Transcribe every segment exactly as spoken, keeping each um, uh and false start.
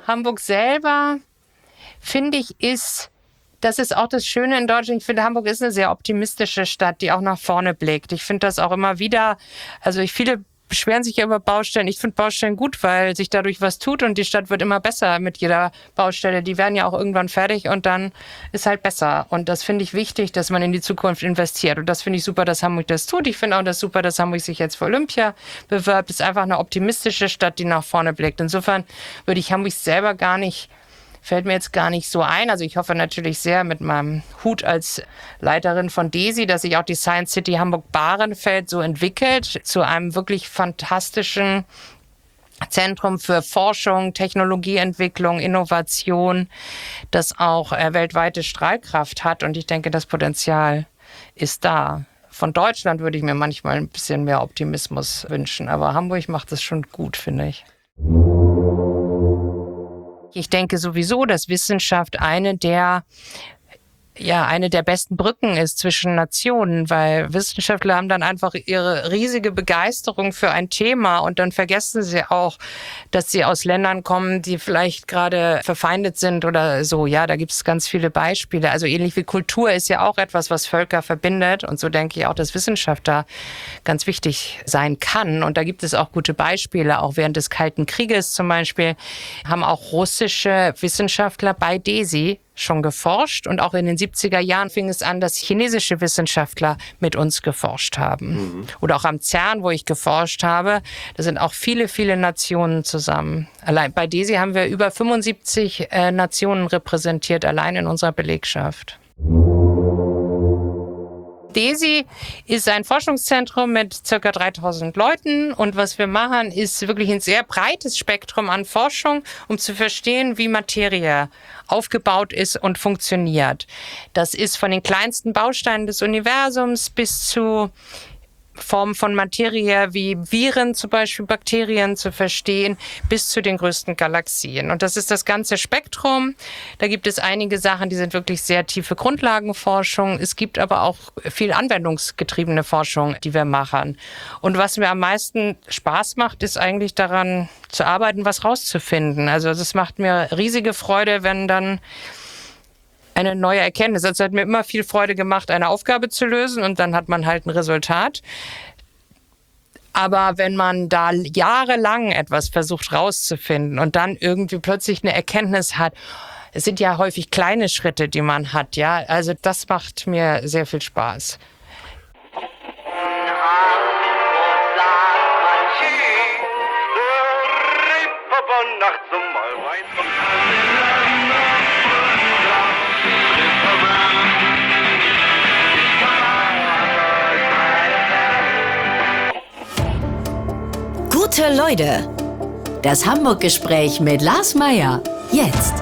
Hamburg selber, finde ich, ist, das ist auch das Schöne in Deutschland. Ich finde, Hamburg ist eine sehr optimistische Stadt, die auch nach vorne blickt. Ich finde das auch immer wieder, also ich, viele beschweren sich ja über Baustellen. Ich finde Baustellen gut, weil sich dadurch was tut und die Stadt wird immer besser mit jeder Baustelle. Die werden ja auch irgendwann fertig und dann ist halt besser. Und das finde ich wichtig, dass man in die Zukunft investiert. Und das finde ich super, dass Hamburg das tut. Ich finde auch das super, dass Hamburg sich jetzt für Olympia bewirbt. Es ist einfach eine optimistische Stadt, die nach vorne blickt. Insofern würde ich Hamburg selber gar nicht Fällt mir jetzt gar nicht so ein. Also ich hoffe natürlich sehr mit meinem Hut als Leiterin von DESI, dass sich auch die Science City Hamburg-Bahrenfeld so entwickelt zu einem wirklich fantastischen Zentrum für Forschung, Technologieentwicklung, Innovation, das auch äh, weltweite Strahlkraft hat. Und ich denke, das Potenzial ist da. Von Deutschland würde ich mir manchmal ein bisschen mehr Optimismus wünschen. Aber Hamburg macht es schon gut, finde ich. Ich denke sowieso, dass Wissenschaft eine der ja, eine der besten Brücken ist zwischen Nationen, weil Wissenschaftler haben dann einfach ihre riesige Begeisterung für ein Thema und dann vergessen sie auch, dass sie aus Ländern kommen, die vielleicht gerade verfeindet sind oder so. Ja, da gibt es ganz viele Beispiele. Also ähnlich wie Kultur ist ja auch etwas, was Völker verbindet und so denke ich auch, dass Wissenschaft da ganz wichtig sein kann. Und da gibt es auch gute Beispiele. Auch während des Kalten Krieges zum Beispiel haben auch russische Wissenschaftler bei DESI schon geforscht und auch in den siebziger Jahren fing es an, dass chinesische Wissenschaftler mit uns geforscht haben. Mhm. Oder auch am CERN, wo ich geforscht habe, da sind auch viele, viele Nationen zusammen. Allein bei DESI haben wir über fünfundsiebzig äh, Nationen repräsentiert, allein in unserer Belegschaft. DESI ist ein Forschungszentrum mit ca. dreitausend Leuten und was wir machen, ist wirklich ein sehr breites Spektrum an Forschung, um zu verstehen, wie Materie aufgebaut ist und funktioniert. Das ist von den kleinsten Bausteinen des Universums bis zu Formen von Materie wie Viren, zum Beispiel Bakterien zu verstehen, bis zu den größten Galaxien. Und das ist das ganze Spektrum. Da gibt es einige Sachen, die sind wirklich sehr tiefe Grundlagenforschung. Es gibt aber auch viel anwendungsgetriebene Forschung, die wir machen. Und was mir am meisten Spaß macht, ist eigentlich daran zu arbeiten, was rauszufinden. Also es macht mir riesige Freude, wenn dann eine neue Erkenntnis. Es hat mir immer viel Freude gemacht, eine Aufgabe zu lösen und dann hat man halt ein Resultat. Aber wenn man da jahrelang etwas versucht rauszufinden und dann irgendwie plötzlich eine Erkenntnis hat, es sind ja häufig kleine Schritte, die man hat, ja. Also das macht mir sehr viel Spaß. Gute Leute, das Hamburg-Gespräch mit Lars Meyer, jetzt.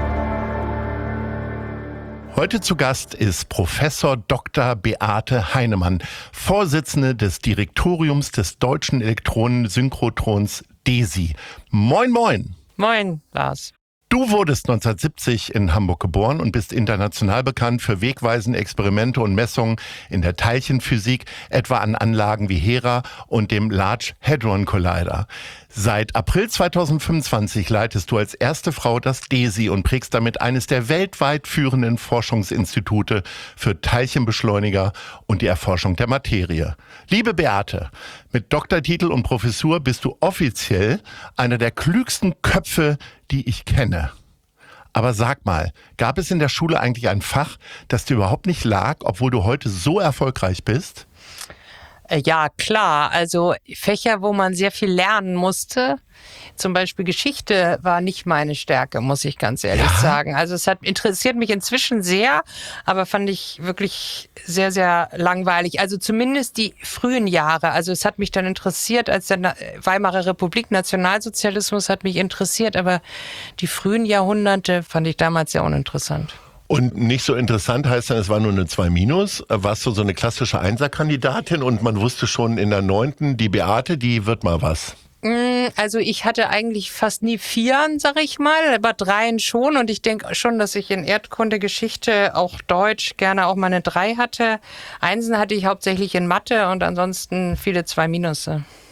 Heute zu Gast ist Professor Doktor Beate Heinemann, Vorsitzende des Direktoriums des Deutschen Elektronensynchrotrons DESI. Moin, moin. Moin, Lars. Du wurdest neunzehnhundertsiebzig in Hamburg geboren und bist international bekannt für wegweisende Experimente und Messungen in der Teilchenphysik, etwa an Anlagen wie HERA und dem Large Hadron Collider. Seit April zweitausendfünfundzwanzig leitest du als erste Frau das DESI und prägst damit eines der weltweit führenden Forschungsinstitute für Teilchenbeschleuniger und die Erforschung der Materie. Liebe Beate, mit Doktortitel und Professur bist du offiziell einer der klügsten Köpfe, die ich kenne. Aber sag mal, gab es in der Schule eigentlich ein Fach, das dir überhaupt nicht lag, obwohl du heute so erfolgreich bist? Ja, klar. Also Fächer, wo man sehr viel lernen musste. Zum Beispiel Geschichte war nicht meine Stärke, muss ich ganz ehrlich ja. sagen. Also es hat interessiert mich inzwischen sehr, aber fand ich wirklich sehr, sehr langweilig. Also zumindest die frühen Jahre. Also es hat mich dann interessiert, als der Weimarer Republik, Nationalsozialismus hat mich interessiert, aber die frühen Jahrhunderte fand ich damals sehr uninteressant. Und nicht so interessant heißt dann, es war nur eine zwei minus. Warst du so eine klassische Einserkandidatin und man wusste schon in der neunten, die Beate, die wird mal was? Also ich hatte eigentlich fast nie Vieren, sag ich mal, aber Dreien schon. Und ich denke schon, dass ich in Erdkunde, Geschichte, auch Deutsch gerne auch mal eine Drei hatte. Einsen hatte ich hauptsächlich in Mathe und ansonsten viele zwei Minusse.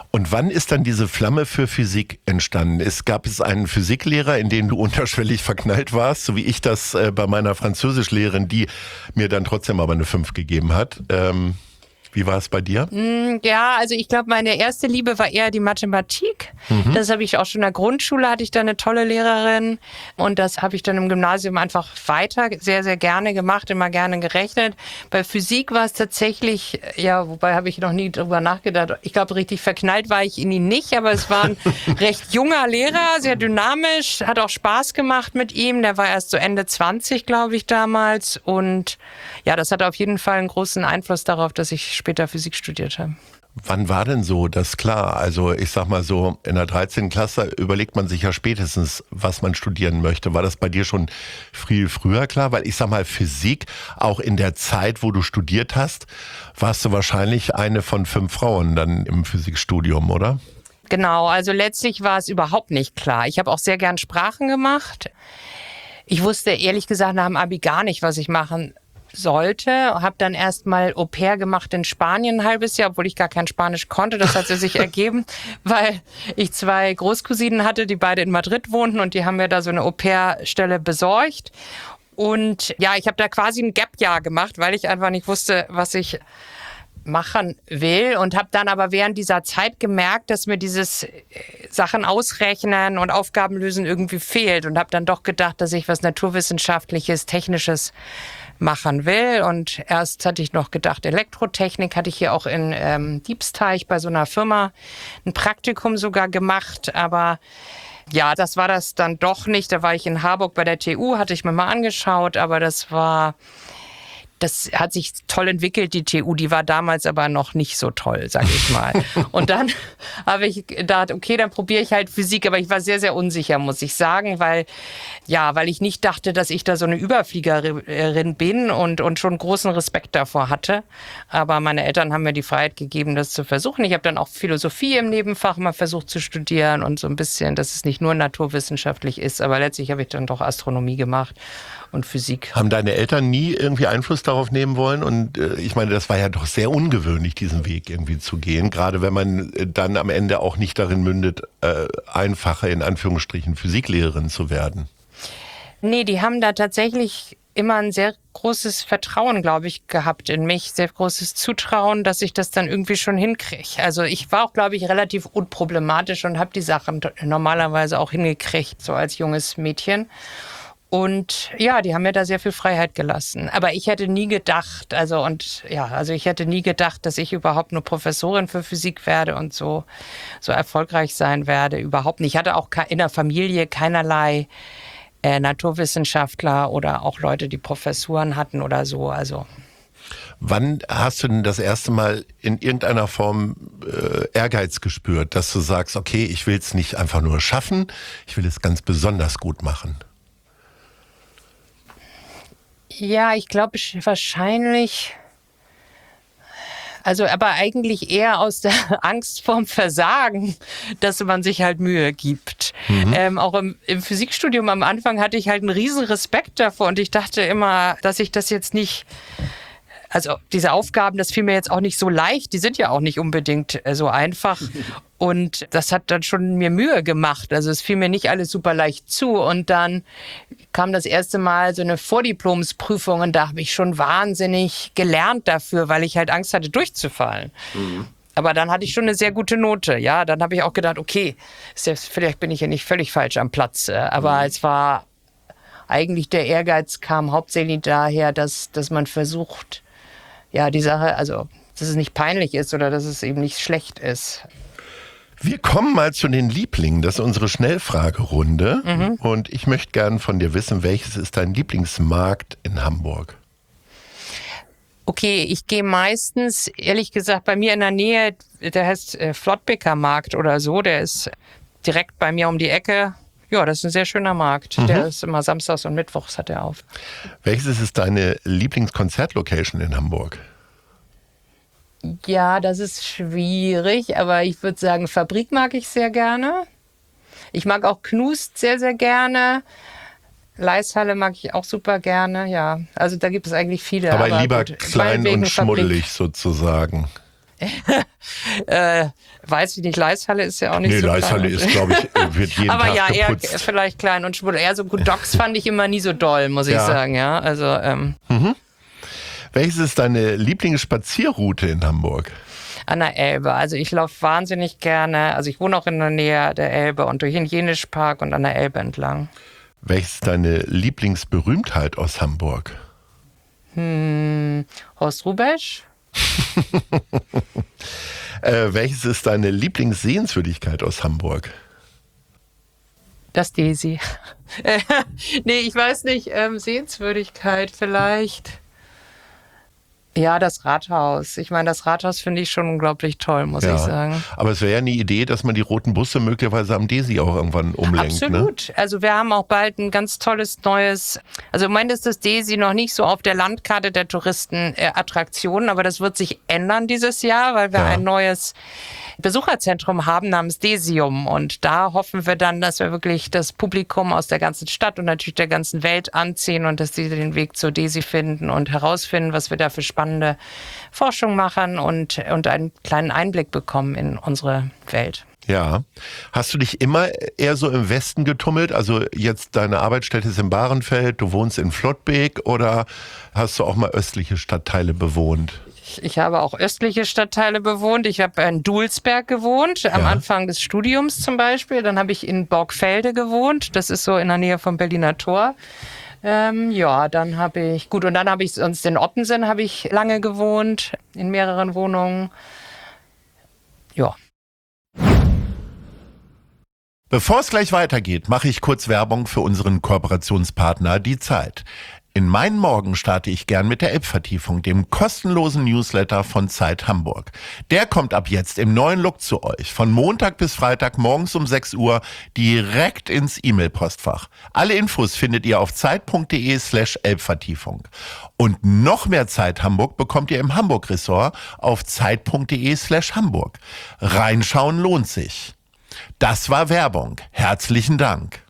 Und wann ist dann diese Flamme für Physik entstanden? Es gab es einen Physiklehrer, in den du unterschwellig verknallt warst, so wie ich das äh, bei meiner Französischlehrerin, die mir dann trotzdem aber eine fünf gegeben hat. Ähm, wie war es bei dir? Ja, also ich glaube, meine erste Liebe war eher die Mathematik. Mhm. Das habe ich auch schon in der Grundschule, hatte ich da eine tolle Lehrerin. Und das habe ich dann im Gymnasium einfach weiter sehr, sehr gerne gemacht, immer gerne gerechnet. Bei Physik war es tatsächlich, ja, wobei habe ich noch nie drüber nachgedacht. Ich glaube, richtig verknallt war ich in ihn nicht, aber es war ein recht junger Lehrer, sehr dynamisch, hat auch Spaß gemacht mit ihm. Der war erst so Ende zwanzig, glaube ich, damals. Und ja, das hat auf jeden Fall einen großen Einfluss darauf, dass ich später Physik studiert habe. Wann war denn so das klar? Also ich sag mal so, in der dreizehnten Klasse überlegt man sich ja spätestens, was man studieren möchte. War das bei dir schon viel früher klar? Weil ich sag mal, Physik, auch in der Zeit, wo du studiert hast, warst du wahrscheinlich eine von fünf Frauen dann im Physikstudium, oder? Genau, also letztlich war es überhaupt nicht klar. Ich habe auch sehr gern Sprachen gemacht. Ich wusste ehrlich gesagt nach dem Abi gar nicht, was ich machen sollte. Habe dann erst mal Au pair gemacht in Spanien ein halbes Jahr, obwohl ich gar kein Spanisch konnte. Das hat sich ergeben, weil ich zwei Großcousinen hatte, die beide in Madrid wohnten und die haben mir da so eine Au pair-Stelle besorgt. Und ja, ich habe da quasi ein Gap-Jahr gemacht, weil ich einfach nicht wusste, was ich machen will und habe dann aber während dieser Zeit gemerkt, dass mir dieses Sachen ausrechnen und Aufgaben lösen irgendwie fehlt und habe dann doch gedacht, dass ich was Naturwissenschaftliches, Technisches machen will. Und erst hatte ich noch gedacht, Elektrotechnik, hatte ich hier auch in ähm, Diebsteich bei so einer Firma ein Praktikum sogar gemacht, aber ja, das war das dann doch nicht. Da war ich in Harburg bei der T U, hatte ich mir mal angeschaut, aber das war... Das hat sich toll entwickelt, die T U, die war damals aber noch nicht so toll, sag ich mal. Und dann habe ich gedacht, okay, dann probiere ich halt Physik, aber ich war sehr, sehr unsicher, muss ich sagen, weil, ja, weil ich nicht dachte, dass ich da so eine Überfliegerin bin und, und schon großen Respekt davor hatte. Aber meine Eltern haben mir die Freiheit gegeben, das zu versuchen. Ich habe dann auch Philosophie im Nebenfach mal versucht zu studieren und so ein bisschen, dass es nicht nur naturwissenschaftlich ist, aber letztlich habe ich dann doch Astronomie gemacht und Physik. Haben deine Eltern nie irgendwie Einfluss darauf nehmen wollen? Und äh, ich meine, das war ja doch sehr ungewöhnlich, diesen Weg irgendwie zu gehen. Gerade wenn man dann am Ende auch nicht darin mündet, äh, einfache, in Anführungsstrichen, Physiklehrerin zu werden. Nee, die haben da tatsächlich immer ein sehr großes Vertrauen, glaube ich, gehabt in mich. Sehr großes Zutrauen, dass ich das dann irgendwie schon hinkriege. Also ich war auch, glaube ich, relativ unproblematisch und habe die Sachen normalerweise auch hingekriegt, so als junges Mädchen. Und ja, die haben mir da sehr viel Freiheit gelassen. Aber ich hätte nie gedacht, also und ja, also ich hätte nie gedacht, dass ich überhaupt nur Professorin für Physik werde und so, so erfolgreich sein werde. Überhaupt nicht. Ich hatte auch in der Familie keinerlei äh, Naturwissenschaftler oder auch Leute, die Professuren hatten oder so. Also. Wann hast du denn das erste Mal in irgendeiner Form äh, Ehrgeiz gespürt, dass du sagst, okay, ich will es nicht einfach nur schaffen, ich will es ganz besonders gut machen? Ja, ich glaube wahrscheinlich, also aber eigentlich eher aus der Angst vorm Versagen, dass man sich halt Mühe gibt. Mhm. Ähm, auch im, im Physikstudium am Anfang hatte ich halt einen riesen Respekt davor und ich dachte immer, dass ich das jetzt nicht... Also diese Aufgaben, das fiel mir jetzt auch nicht so leicht, die sind ja auch nicht unbedingt so einfach und das hat dann schon mir Mühe gemacht, also es fiel mir nicht alles super leicht zu und dann kam das erste Mal so eine Vordiplomsprüfung und da habe ich schon wahnsinnig gelernt dafür, weil ich halt Angst hatte durchzufallen. Mhm. Aber dann hatte ich schon eine sehr gute Note, ja, dann habe ich auch gedacht, okay, vielleicht bin ich ja nicht völlig falsch am Platz, aber mhm. es war eigentlich der Ehrgeiz kam hauptsächlich daher, dass, dass man versucht, ja, die Sache, also, dass es nicht peinlich ist oder dass es eben nicht schlecht ist. Wir kommen mal zu den Lieblingen. Das ist unsere Schnellfragerunde. Mhm. Und ich möchte gerne von dir wissen, welches ist dein Lieblingsmarkt in Hamburg? Okay, ich gehe meistens, ehrlich gesagt, bei mir in der Nähe, der heißt äh, Flottbeker Markt oder so, der ist direkt bei mir um die Ecke. Ja, das ist ein sehr schöner Markt. Mhm. Der ist immer samstags und mittwochs hat er auf. Welches ist deine Lieblingskonzertlocation in Hamburg? Ja, das ist schwierig, aber ich würde sagen, Fabrik mag ich sehr gerne. Ich mag auch Knust sehr, sehr gerne. Leishalle mag ich auch super gerne, ja. Also da gibt es eigentlich viele. Aber, aber lieber gut, klein und schmuddelig Fabrik. sozusagen. äh, weiß ich nicht, Leishalle ist ja auch nicht nee, so Leishalle klein. ist, glaube ich, wird jeden Aber Tag ja, eher geputzt. vielleicht klein und schwul. Eher so gut, Docks fand ich immer nie so doll, muss Ja. ich sagen, ja. Also, ähm, Mhm. Welches ist deine Lieblingsspazierroute in Hamburg? an der Elbe. Also ich laufe wahnsinnig gerne. Also ich wohne auch in der Nähe der Elbe und durch den Jenischpark und an der Elbe entlang. Welches ist deine Lieblingsberühmtheit aus Hamburg? Hm, Horst Rubesch? äh, welches ist deine Lieblingssehenswürdigkeit aus Hamburg? Das Desi. nee, ich weiß nicht. Ähm, Sehenswürdigkeit vielleicht. Ja, das Rathaus. Ich meine, das Rathaus finde ich schon unglaublich toll, muss Ja. ich sagen. Aber es wäre ja eine Idee, dass man die roten Busse möglicherweise am Desi auch irgendwann umlenkt. Absolut. Ne? Also wir haben auch bald ein ganz tolles neues, also im Moment ist das Desi noch nicht so auf der Landkarte der Touristenattraktionen, aber das wird sich ändern dieses Jahr, weil wir Ja. ein neues Besucherzentrum haben namens Desium und da hoffen wir dann, dass wir wirklich das Publikum aus der ganzen Stadt und natürlich der ganzen Welt anziehen und dass sie den Weg zur Desi finden und herausfinden, was wir da für spannende Forschung machen und, und einen kleinen Einblick bekommen in unsere Welt. Ja. Hast du dich immer eher so im Westen getummelt? Also jetzt deine Arbeitsstätte ist in Bahrenfeld, du wohnst in Flottbek oder hast du auch mal östliche Stadtteile bewohnt? Ich, ich habe auch östliche Stadtteile bewohnt. Ich habe in Dulsberg gewohnt, am Ja. Anfang des Studiums zum Beispiel. Dann habe ich in Borgfelde gewohnt. Das ist so in der Nähe vom Berliner Tor. Ähm, ja, dann habe ich, gut, und dann habe ich sonst in Ottensen habe ich lange gewohnt, in mehreren Wohnungen. Ja. Bevor es gleich weitergeht, mache ich kurz Werbung für unseren Kooperationspartner Die Zeit. In meinen Morgen starte ich gern mit der Elbvertiefung, dem kostenlosen Newsletter von Zeit Hamburg. Der kommt ab jetzt im neuen Look zu euch, von Montag bis Freitag morgens um sechs Uhr direkt ins E-Mail-Postfach. Alle Infos findet ihr auf zeit.de slash Elbvertiefung. Und noch mehr Zeit Hamburg bekommt ihr im Hamburg-Ressort auf zeit.de slash Hamburg. Reinschauen lohnt sich. Das war Werbung. Herzlichen Dank.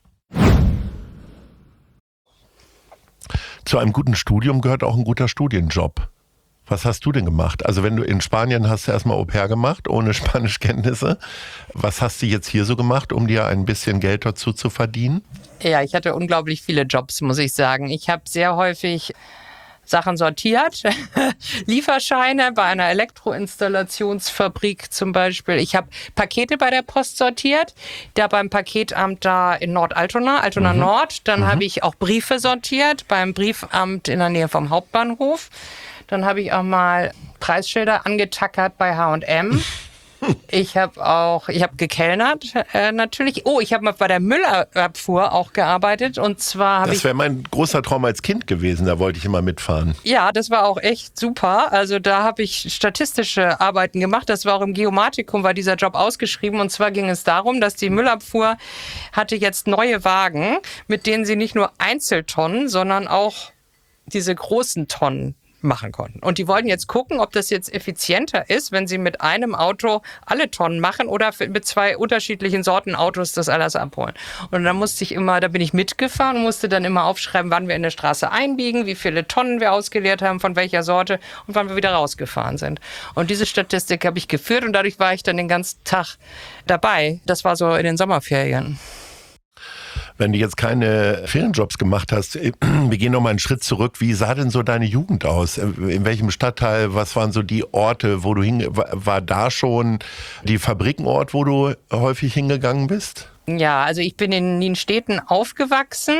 Zu einem guten Studium gehört auch ein guter Studienjob. Was hast du denn gemacht? Also wenn du in Spanien hast du erstmal Au-pair gemacht, ohne Spanischkenntnisse. Was hast du jetzt hier so gemacht, um dir ein bisschen Geld dazu zu verdienen? Ja, ich hatte unglaublich viele Jobs, muss ich sagen. Ich habe sehr häufig Sachen sortiert, Lieferscheine bei einer Elektroinstallationsfabrik zum Beispiel. Ich habe Pakete bei der Post sortiert, da beim Paketamt da in Nord-Altona, Altona Mhm. Nord. Dann Mhm. habe ich auch Briefe sortiert beim Briefamt in der Nähe vom Hauptbahnhof. Dann habe ich auch mal Preisschilder angetackert bei H und M. Ich habe auch, ich habe gekellnert äh, natürlich. Oh, ich habe mal bei der Müllabfuhr auch gearbeitet und zwar habe ich Das wäre mein großer Traum als Kind gewesen, da wollte ich immer mitfahren. Ja, das war auch echt super. Also da habe ich statistische Arbeiten gemacht. Das war auch im Geomatikum, war dieser Job ausgeschrieben. Und zwar ging es darum, dass die Müllabfuhr hatte jetzt neue Wagen, mit denen sie nicht nur Einzeltonnen, sondern auch diese großen Tonnen machen konnten. Und die wollten jetzt gucken, ob das jetzt effizienter ist, wenn sie mit einem Auto alle Tonnen machen oder mit zwei unterschiedlichen Sorten Autos das alles abholen. Und dann musste ich immer, da bin ich mitgefahren und musste dann immer aufschreiben, wann wir in der Straße einbiegen, wie viele Tonnen wir ausgeleert haben, von welcher Sorte und wann wir wieder rausgefahren sind. Und diese Statistik habe ich geführt und dadurch war ich dann den ganzen Tag dabei. Das war so in den Sommerferien. Wenn du jetzt keine Ferienjobs gemacht hast, wir gehen noch mal einen Schritt zurück. Wie sah denn so deine Jugend aus? In welchem Stadtteil? Was waren so die Orte, wo du hin, war da schon die Fabrikenort, wo du häufig hingegangen bist? Ja, also ich bin in Nienstädten aufgewachsen.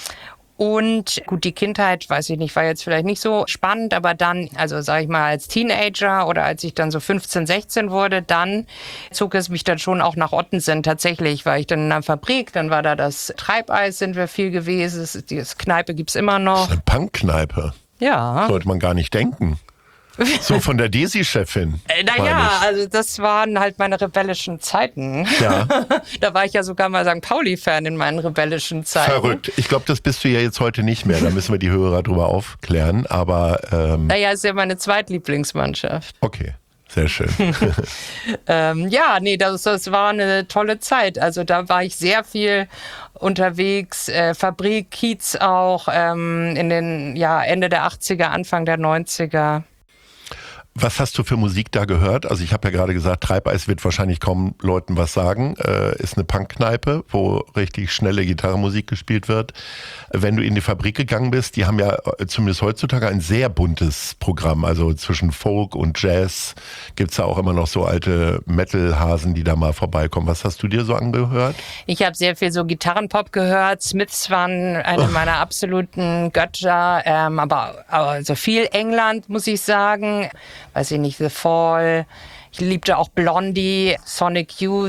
Und gut, die Kindheit, weiß ich nicht, war jetzt vielleicht nicht so spannend, aber dann, also sage ich mal als Teenager oder als ich dann so fünfzehn, sechzehn wurde, dann zog es mich dann schon auch nach Ottensen tatsächlich, war ich dann in einer Fabrik, dann war da das Treibeis, sind wir viel gewesen, das, die Kneipe gibt's immer noch. Eine Punkkneipe. Ja. Sollte man gar nicht denken. So von der Desi-Chefin. Äh, naja, also das waren halt meine rebellischen Zeiten. Ja. Da war ich ja sogar mal Sankt Pauli-Fan in meinen rebellischen Zeiten. Verrückt. Ich glaube, das bist du ja jetzt heute nicht mehr. Da müssen wir die Hörer drüber aufklären. Aber ähm, Naja, ist ja meine Zweitlieblingsmannschaft. okay, sehr schön. ähm, ja, nee, das, das war eine tolle Zeit. Also da war ich sehr viel unterwegs, äh, Fabrik, Kiez auch, ähm, in den ja, Ende der achtziger, Anfang der neunziger. Was hast du für Musik da gehört? Also ich habe ja gerade gesagt, Treibeis wird wahrscheinlich kaum Leuten was sagen. Äh, ist eine Punkkneipe, wo richtig schnelle Gitarrenmusik gespielt wird. Wenn du in die Fabrik gegangen bist, die haben ja zumindest heutzutage ein sehr buntes Programm. Also zwischen Folk und Jazz gibt's ja auch immer noch so alte Metal-Hasen, die da mal vorbeikommen. Was hast du dir so angehört? Ich habe sehr viel so Gitarrenpop gehört. Smiths waren eine meiner absoluten Götter. Ähm, aber also viel England, muss ich sagen. Weiß ich nicht, The Fall. Ich liebte auch Blondie, Sonic Youth,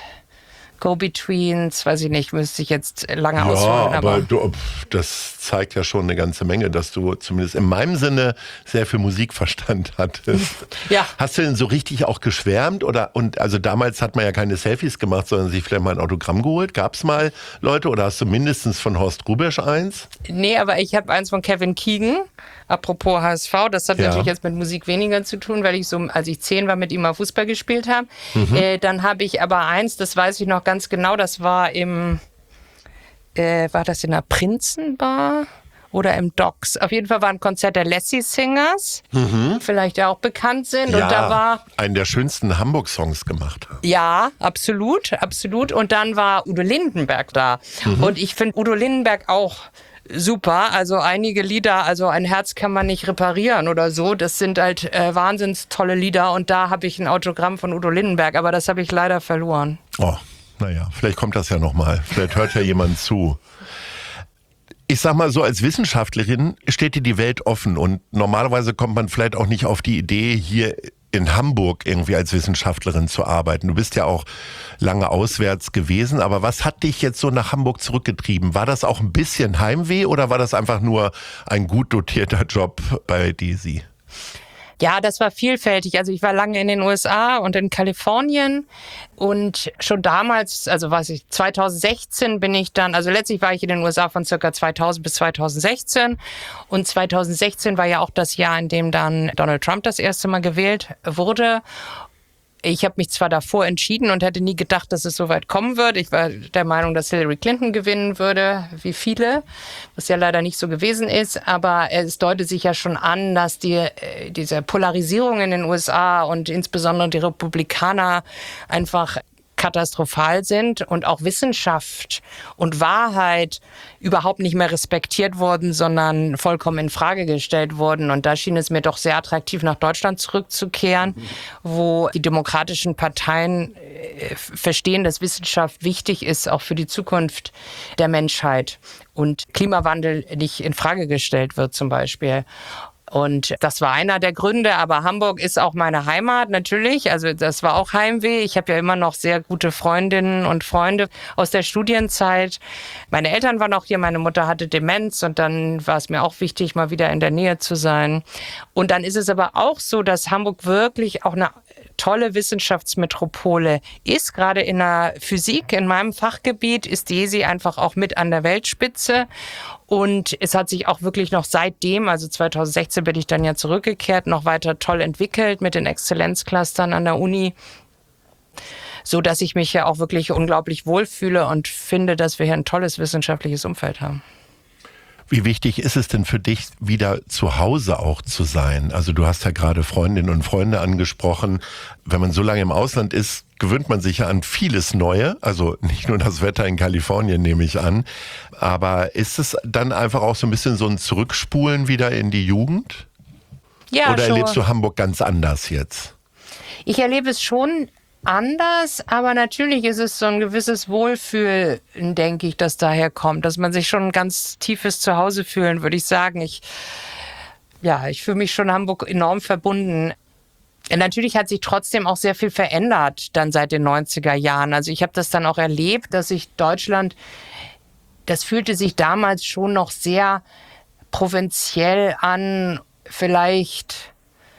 Go-Betweens, weiß ich nicht, müsste ich jetzt lange ja, ausholen. Aber, aber du, das zeigt ja schon eine ganze Menge, dass du zumindest in meinem Sinne sehr viel Musikverstand hattest. Ja. Hast du denn so richtig auch geschwärmt? Oder, und also damals hat man ja keine Selfies gemacht, sondern sich vielleicht mal ein Autogramm geholt. Gab es mal Leute oder hast du mindestens von Horst Rubesch eins? Nee, aber ich habe eins von Kevin Keegan. Apropos H S V, das hat ja. natürlich jetzt mit Musik weniger zu tun, weil ich so, als ich zehn war, mit ihm mal Fußball gespielt habe. Mhm. Äh, dann habe ich aber eins, das weiß ich noch ganz genau, das war im, äh, war das in der Prinzenbar oder im Docks? Auf jeden Fall war ein Konzert der Lassie Singers, mhm. vielleicht ja auch bekannt sind. Ja, und da war einen der schönsten Hamburg-Songs gemacht. Ja, absolut, absolut. Und dann war Udo Lindenberg da. Mhm. Und ich finde Udo Lindenberg auch super, also einige Lieder, also ein Herz kann man nicht reparieren oder so, das sind halt äh, wahnsinns tolle Lieder und da habe ich ein Autogramm von Udo Lindenberg, aber das habe ich leider verloren. Oh, naja, vielleicht kommt das ja nochmal, vielleicht hört ja jemand zu. Ich sag mal so, als Wissenschaftlerin steht dir die Welt offen und normalerweise kommt man vielleicht auch nicht auf die Idee, hier in Hamburg irgendwie als Wissenschaftlerin zu arbeiten. Du bist ja auch lange auswärts gewesen, aber was hat dich jetzt so nach Hamburg zurückgetrieben? War das auch ein bisschen Heimweh oder war das einfach nur ein gut dotierter Job bei D C? Ja, das war vielfältig. Also ich war lange in den U S A und in Kalifornien und schon damals, also weiß ich, zwanzig sechzehn bin ich dann, also letztlich war ich in den U S A von circa zweitausend bis zwanzig sechzehn und zwanzig sechzehn war ja auch das Jahr, in dem dann Donald Trump das erste Mal gewählt wurde. Ich habe mich zwar davor entschieden und hätte nie gedacht, dass es so weit kommen wird. Ich war der Meinung, dass Hillary Clinton gewinnen würde, wie viele, was ja leider nicht so gewesen ist. Aber es deutet sich ja schon an, dass die, diese Polarisierung in den U S A und insbesondere die Republikaner einfach katastrophal sind und auch Wissenschaft und Wahrheit überhaupt nicht mehr respektiert wurden, sondern vollkommen in Frage gestellt wurden. Und da schien es mir doch sehr attraktiv, nach Deutschland zurückzukehren, wo die demokratischen Parteien äh, verstehen, dass Wissenschaft wichtig ist, auch für die Zukunft der Menschheit und Klimawandel nicht in Frage gestellt wird zum Beispiel. Und das war einer der Gründe, aber Hamburg ist auch meine Heimat natürlich, also das war auch Heimweh. Ich habe ja immer noch sehr gute Freundinnen und Freunde aus der Studienzeit. Meine Eltern waren auch hier, meine Mutter hatte Demenz und dann war es mir auch wichtig, mal wieder in der Nähe zu sein. Und dann ist es aber auch so, dass Hamburg wirklich auch eine tolle Wissenschaftsmetropole ist. Gerade in der Physik, in meinem Fachgebiet, ist D E S I einfach auch mit an der Weltspitze. Und es hat sich auch wirklich noch seitdem, also zwanzig sechzehn bin ich dann ja zurückgekehrt, noch weiter toll entwickelt mit den Exzellenzclustern an der Uni, so dass ich mich ja auch wirklich unglaublich wohlfühle und finde, dass wir hier ein tolles wissenschaftliches Umfeld haben. Wie wichtig ist es denn für dich, wieder zu Hause auch zu sein? Also du hast ja gerade Freundinnen und Freunde angesprochen. Wenn man so lange im Ausland ist, gewöhnt man sich ja an vieles Neue. Also nicht nur das Wetter in Kalifornien, nehme ich an. Aber ist es dann einfach auch so ein bisschen so ein Zurückspulen wieder in die Jugend? Ja, Oder schon. Erlebst du Hamburg ganz anders jetzt? Ich erlebe es schon anders, aber natürlich ist es so ein gewisses Wohlfühlen, denke ich, das daher kommt, dass man sich schon ein ganz tiefes Zuhause fühlen, würde ich sagen. Ich, ja, ich fühle mich schon Hamburg enorm verbunden. Natürlich hat sich trotzdem auch sehr viel verändert dann seit den neunziger Jahren. Also ich habe das dann auch erlebt, dass sich Deutschland, das fühlte sich damals schon noch sehr provinziell an, vielleicht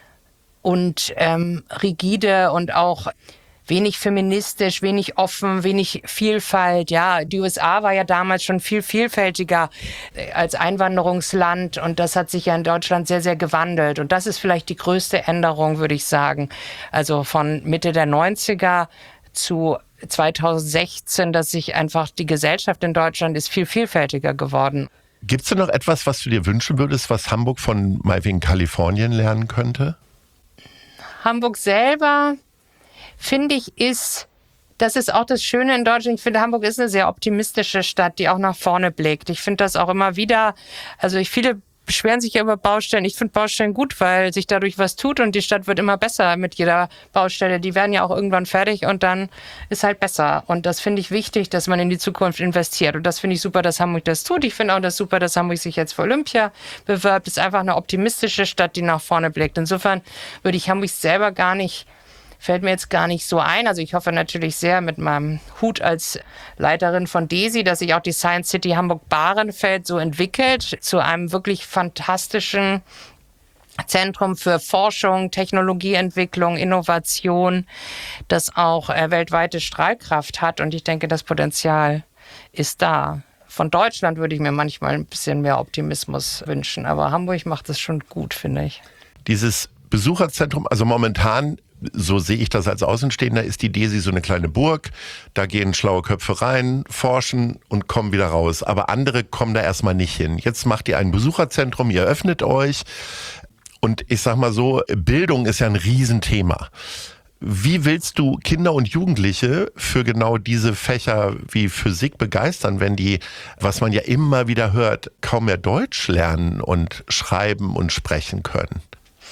und ähm, rigide und auch wenig feministisch, wenig offen, wenig Vielfalt. Ja, die U S A war ja damals schon viel vielfältiger als Einwanderungsland und das hat sich ja in Deutschland sehr, sehr gewandelt. Und das ist vielleicht die größte Änderung, würde ich sagen. Also von Mitte der neunziger zu zwanzig sechzehn, dass sich einfach die Gesellschaft in Deutschland ist viel vielfältiger geworden. Gibt es denn noch etwas, was du dir wünschen würdest, was Hamburg von meinetwegen Kalifornien lernen könnte? Hamburg selber, finde ich, ist, das ist auch das Schöne in Deutschland. Ich finde, Hamburg ist eine sehr optimistische Stadt, die auch nach vorne blickt. Ich finde das auch immer wieder, also ich, viele beschweren sich ja über Baustellen. Ich finde Baustellen gut, weil sich dadurch was tut und die Stadt wird immer besser mit jeder Baustelle. Die werden ja auch irgendwann fertig und dann ist halt besser. Und das finde ich wichtig, dass man in die Zukunft investiert. Und das finde ich super, dass Hamburg das tut. Ich finde auch das super, dass Hamburg sich jetzt für Olympia bewirbt. Es ist einfach eine optimistische Stadt, die nach vorne blickt. Insofern würde ich Hamburg selber gar nicht Fällt mir jetzt gar nicht so ein. Also ich hoffe natürlich sehr mit meinem Hut als Leiterin von DESI, dass sich auch die Science City Hamburg-Bahrenfeld so entwickelt zu einem wirklich fantastischen Zentrum für Forschung, Technologieentwicklung, Innovation, das auch äh, weltweite Strahlkraft hat. Und ich denke, das Potenzial ist da. Von Deutschland würde ich mir manchmal ein bisschen mehr Optimismus wünschen. Aber Hamburg macht es schon gut, finde ich. Dieses Besucherzentrum, also momentan, so sehe ich das als Außenstehender, ist die DESI so eine kleine Burg. Da gehen schlaue Köpfe rein, forschen und kommen wieder raus. Aber andere kommen da erstmal nicht hin. Jetzt macht ihr ein Besucherzentrum, ihr öffnet euch. Und ich sag mal so, Bildung ist ja ein Riesenthema. Wie willst du Kinder und Jugendliche für genau diese Fächer wie Physik begeistern, wenn die, was man ja immer wieder hört, kaum mehr Deutsch lernen und schreiben und sprechen können?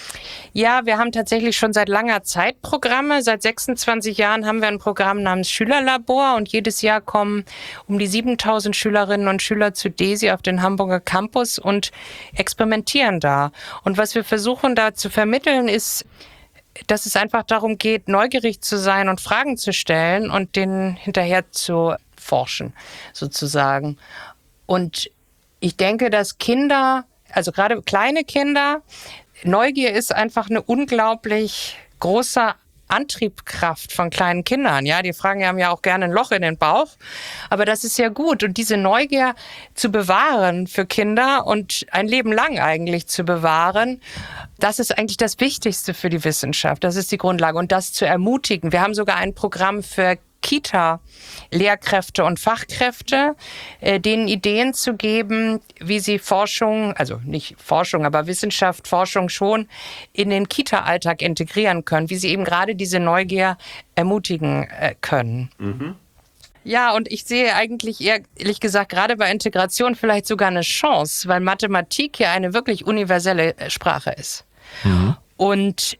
Ja, wir haben tatsächlich schon seit langer Zeit Programme. Seit sechsundzwanzig Jahren haben wir ein Programm namens Schülerlabor und jedes Jahr kommen um die siebentausend Schülerinnen und Schüler zu DESI auf den Hamburger Campus und experimentieren da. Und was wir versuchen da zu vermitteln ist, dass es einfach darum geht, neugierig zu sein und Fragen zu stellen und denen hinterher zu forschen, sozusagen. Und ich denke, dass Kinder, also gerade kleine Kinder, Neugier ist einfach eine unglaublich große Antriebskraft von kleinen Kindern. Ja, die fragen, die haben ja auch gerne ein Loch in den Bauch. Aber das ist ja gut. Und diese Neugier zu bewahren für Kinder und ein Leben lang eigentlich zu bewahren, das ist eigentlich das Wichtigste für die Wissenschaft. Das ist die Grundlage. Und das zu ermutigen. Wir haben sogar ein Programm für Kita-Lehrkräfte und Fachkräfte, äh, denen Ideen zu geben, wie sie Forschung, also nicht Forschung, aber Wissenschaft, Forschung schon, in den Kita-Alltag integrieren können, wie sie eben gerade diese Neugier ermutigen äh, können. Mhm. Ja, und ich sehe eigentlich eher, ehrlich gesagt, gerade bei Integration vielleicht sogar eine Chance, weil Mathematik ja eine wirklich universelle Sprache ist. Mhm. Und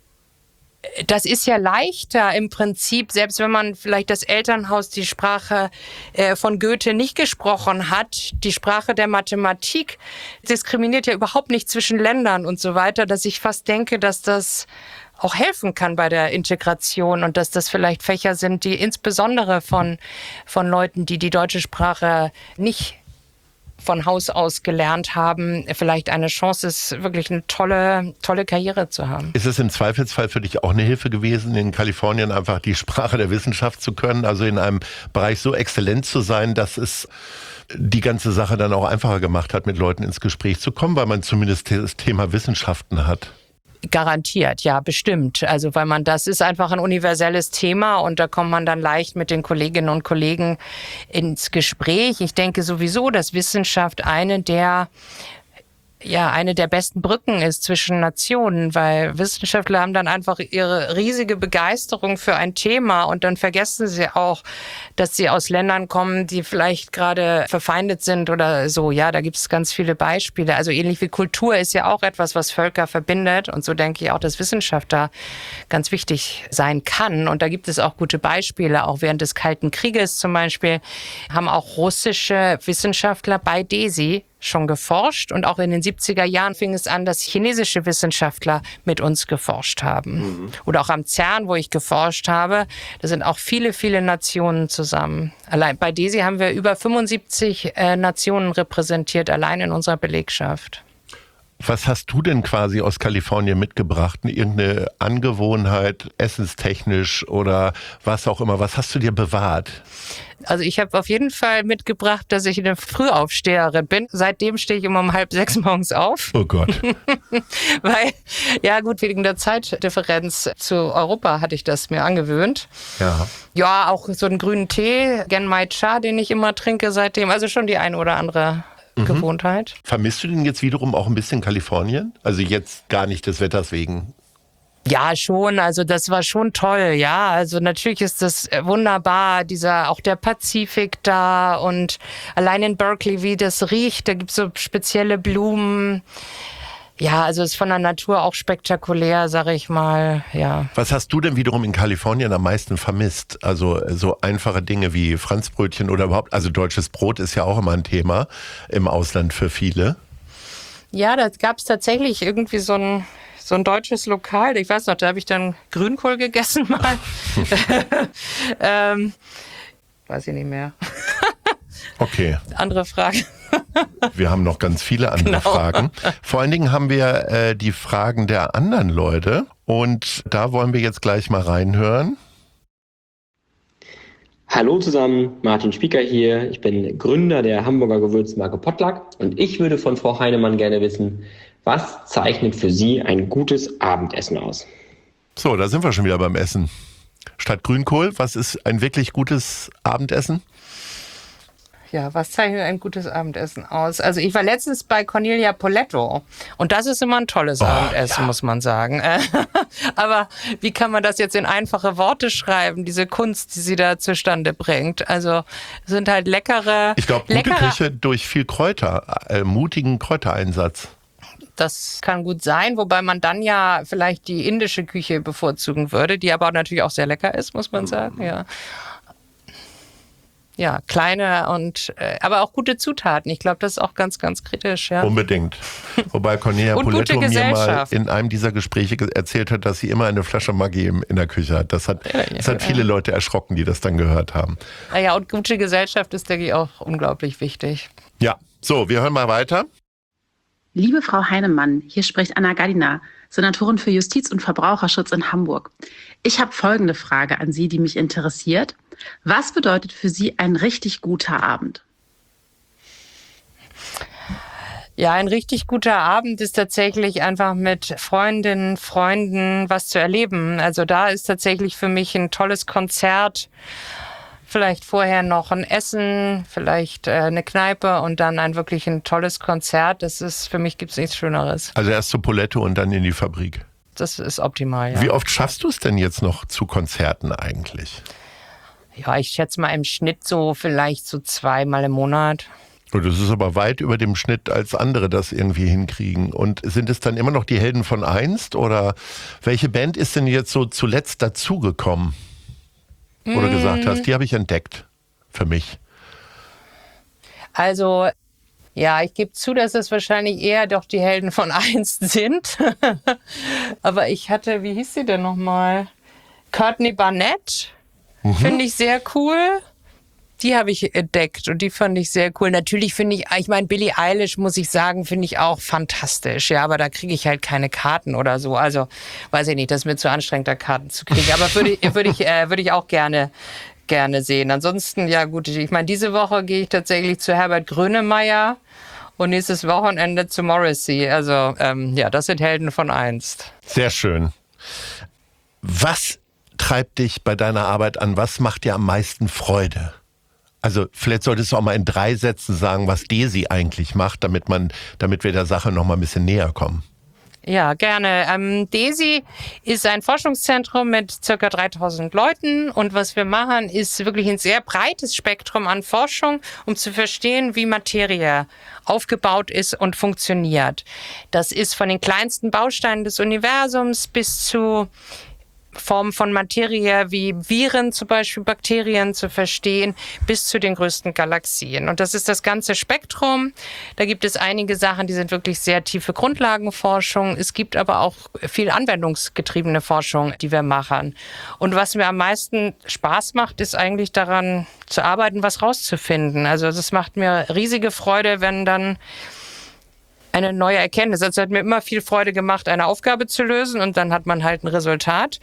das ist ja leichter im Prinzip, selbst wenn man vielleicht das Elternhaus die Sprache äh, von Goethe nicht gesprochen hat, die Sprache der Mathematik diskriminiert ja überhaupt nicht zwischen Ländern und so weiter, dass ich fast denke, dass das auch helfen kann bei der Integration und dass das vielleicht Fächer sind, die insbesondere von, von Leuten, die die deutsche Sprache nicht von Haus aus gelernt haben, vielleicht eine Chance ist, wirklich eine tolle, tolle Karriere zu haben. Ist es im Zweifelsfall für dich auch eine Hilfe gewesen, in Kalifornien einfach die Sprache der Wissenschaft zu können, also in einem Bereich so exzellent zu sein, dass es die ganze Sache dann auch einfacher gemacht hat, mit Leuten ins Gespräch zu kommen, weil man zumindest das Thema Wissenschaften hat? Garantiert, ja, bestimmt. Also weil man, das ist einfach ein universelles Thema und da kommt man dann leicht mit den Kolleginnen und Kollegen ins Gespräch. Ich denke sowieso, dass Wissenschaft eine der ja eine der besten Brücken ist zwischen Nationen, weil Wissenschaftler haben dann einfach ihre riesige Begeisterung für ein Thema und dann vergessen sie auch, dass sie aus Ländern kommen, die vielleicht gerade verfeindet sind oder so. Ja, da gibt es ganz viele Beispiele. Also ähnlich wie Kultur ist ja auch etwas, was Völker verbindet und so denke ich auch, dass Wissenschaft da ganz wichtig sein kann. Und da gibt es auch gute Beispiele. Auch während des Kalten Krieges zum Beispiel haben auch russische Wissenschaftler bei DESI schon geforscht und auch in den siebziger Jahren fing es an, dass chinesische Wissenschaftler mit uns geforscht haben. Mhm. Oder auch am CERN, wo ich geforscht habe, da sind auch viele, viele Nationen zusammen. Allein bei DESI haben wir über fünfundsiebzig äh, Nationen repräsentiert, allein in unserer Belegschaft. Was hast du denn quasi aus Kalifornien mitgebracht? Irgendeine Angewohnheit, essenstechnisch oder was auch immer? Was hast du dir bewahrt? Also ich habe auf jeden Fall mitgebracht, dass ich eine Frühaufsteherin bin. Seitdem stehe ich immer um halb sechs morgens auf. Oh Gott. Weil, ja gut, wegen der Zeitdifferenz zu Europa hatte ich das mir angewöhnt. Ja. Ja, auch so einen grünen Tee, Genmai Cha, den ich immer trinke seitdem. Also schon die ein oder andere mhm. Gewohnheit. Vermisst du denn jetzt wiederum auch ein bisschen Kalifornien? Also jetzt gar nicht des Wetters wegen? Ja, schon. Also das war schon toll, ja. Also natürlich ist das wunderbar, dieser auch der Pazifik da und allein in Berkeley, wie das riecht, da gibt's so spezielle Blumen. Ja, also ist von der Natur auch spektakulär, sage ich mal, ja. Was hast du denn wiederum in Kalifornien am meisten vermisst? Also so einfache Dinge wie Franzbrötchen oder überhaupt, also deutsches Brot ist ja auch immer ein Thema im Ausland für viele. Ja, da gab's tatsächlich irgendwie so ein So ein deutsches Lokal, ich weiß noch, da habe ich dann Grünkohl gegessen mal. ähm, weiß ich nicht mehr. Okay. Andere Frage. Wir haben noch ganz viele andere Genau. Fragen. Vor allen Dingen haben wir äh, die Fragen der anderen Leute und da wollen wir jetzt gleich mal reinhören. Hallo zusammen, Martin Spieker hier. Ich bin Gründer der Hamburger Gewürzmarke Potluck und ich würde von Frau Heinemann gerne wissen, was zeichnet für Sie ein gutes Abendessen aus? So, da sind wir schon wieder beim Essen. Statt Grünkohl, was ist ein wirklich gutes Abendessen? Ja, was zeichnet ein gutes Abendessen aus? Also ich war letztens bei Cornelia Poletto und das ist immer ein tolles Oh, Abendessen, ja. muss man sagen. Aber wie kann man das jetzt in einfache Worte schreiben, diese Kunst, die sie da zustande bringt? Also es sind halt leckere... Ich glaube, gute leckere, Küche durch viel Kräuter, äh, mutigen Kräutereinsatz. Das kann gut sein, wobei man dann ja vielleicht die indische Küche bevorzugen würde, die aber natürlich auch sehr lecker ist, muss man sagen, ja. Ja, kleine und, äh, aber auch gute Zutaten. Ich glaube, das ist auch ganz, ganz kritisch, ja. Unbedingt. Wobei Cornelia Und gute Poletto mir mal Gesellschaft. in einem dieser Gespräche ge- erzählt hat, dass sie immer eine Flasche Maggi im- in der Küche hat. Das hat, Ja, das hat ja. viele Leute erschrocken, die das dann gehört haben. Naja, und gute Gesellschaft ist, denke ich, auch unglaublich wichtig. Ja, so, wir hören mal weiter. Liebe Frau Heinemann, hier spricht Anna Gardiner, Senatorin für Justiz und Verbraucherschutz in Hamburg. Ich habe folgende Frage an Sie, die mich interessiert. Was bedeutet für Sie ein richtig guter Abend? Ja, ein richtig guter Abend ist tatsächlich einfach mit Freundinnen, Freunden was zu erleben. Also da ist tatsächlich für mich ein tolles Konzert, vielleicht vorher noch ein Essen, vielleicht äh, eine Kneipe und dann ein wirklich ein tolles Konzert. Das ist, für mich gibt es nichts Schöneres. Also erst zur Poletto und dann in die Fabrik. Das ist optimal, ja. Wie oft schaffst du es denn jetzt noch zu Konzerten eigentlich? Ja, ich schätze mal im Schnitt so vielleicht so zweimal im Monat. Und das ist aber weit über dem Schnitt, als andere das irgendwie hinkriegen. Und sind es dann immer noch die Helden von einst? Oder welche Band ist denn jetzt so zuletzt dazugekommen? Oder Mm. gesagt hast, die habe ich entdeckt für mich. Also, ja, ich gebe zu, dass es wahrscheinlich eher doch die Helden von einst sind. Aber ich hatte, wie hieß sie denn nochmal? Courtney Barnett, Mhm. finde ich sehr cool. Die habe ich entdeckt und die fand ich sehr cool. Natürlich finde ich, ich meine, Billie Eilish, muss ich sagen, finde ich auch fantastisch. Ja, aber da kriege ich halt keine Karten oder so. Also, weiß ich nicht, das ist mir zu anstrengend, da Karten zu kriegen. Aber würde, würde ich, äh, würde ich auch gerne, gerne sehen. Ansonsten, ja gut, ich meine, diese Woche gehe ich tatsächlich zu Herbert Grönemeyer und nächstes Wochenende zu Morrissey. Also, ähm, ja, das sind Helden von einst. Sehr schön. Was treibt dich bei deiner Arbeit an? Was macht dir am meisten Freude? Also vielleicht solltest du auch mal in drei Sätzen sagen, was Desi eigentlich macht, damit man, damit wir der Sache noch mal ein bisschen näher kommen. Ja, gerne. Ähm, DESI ist ein Forschungszentrum mit circa dreitausend Leuten und was wir machen, ist wirklich ein sehr breites Spektrum an Forschung, um zu verstehen, wie Materie aufgebaut ist und funktioniert. Das ist von den kleinsten Bausteinen des Universums bis zu Formen von Materie wie Viren, zum Beispiel Bakterien zu verstehen, bis zu den größten Galaxien. Und das ist das ganze Spektrum. Da gibt es einige Sachen, die sind wirklich sehr tiefe Grundlagenforschung. Es gibt aber auch viel anwendungsgetriebene Forschung, die wir machen. Und was mir am meisten Spaß macht, ist eigentlich daran zu arbeiten, was rauszufinden. Also es macht mir riesige Freude, wenn dann eine neue Erkenntnis. Also es hat mir immer viel Freude gemacht, eine Aufgabe zu lösen und dann hat man halt ein Resultat.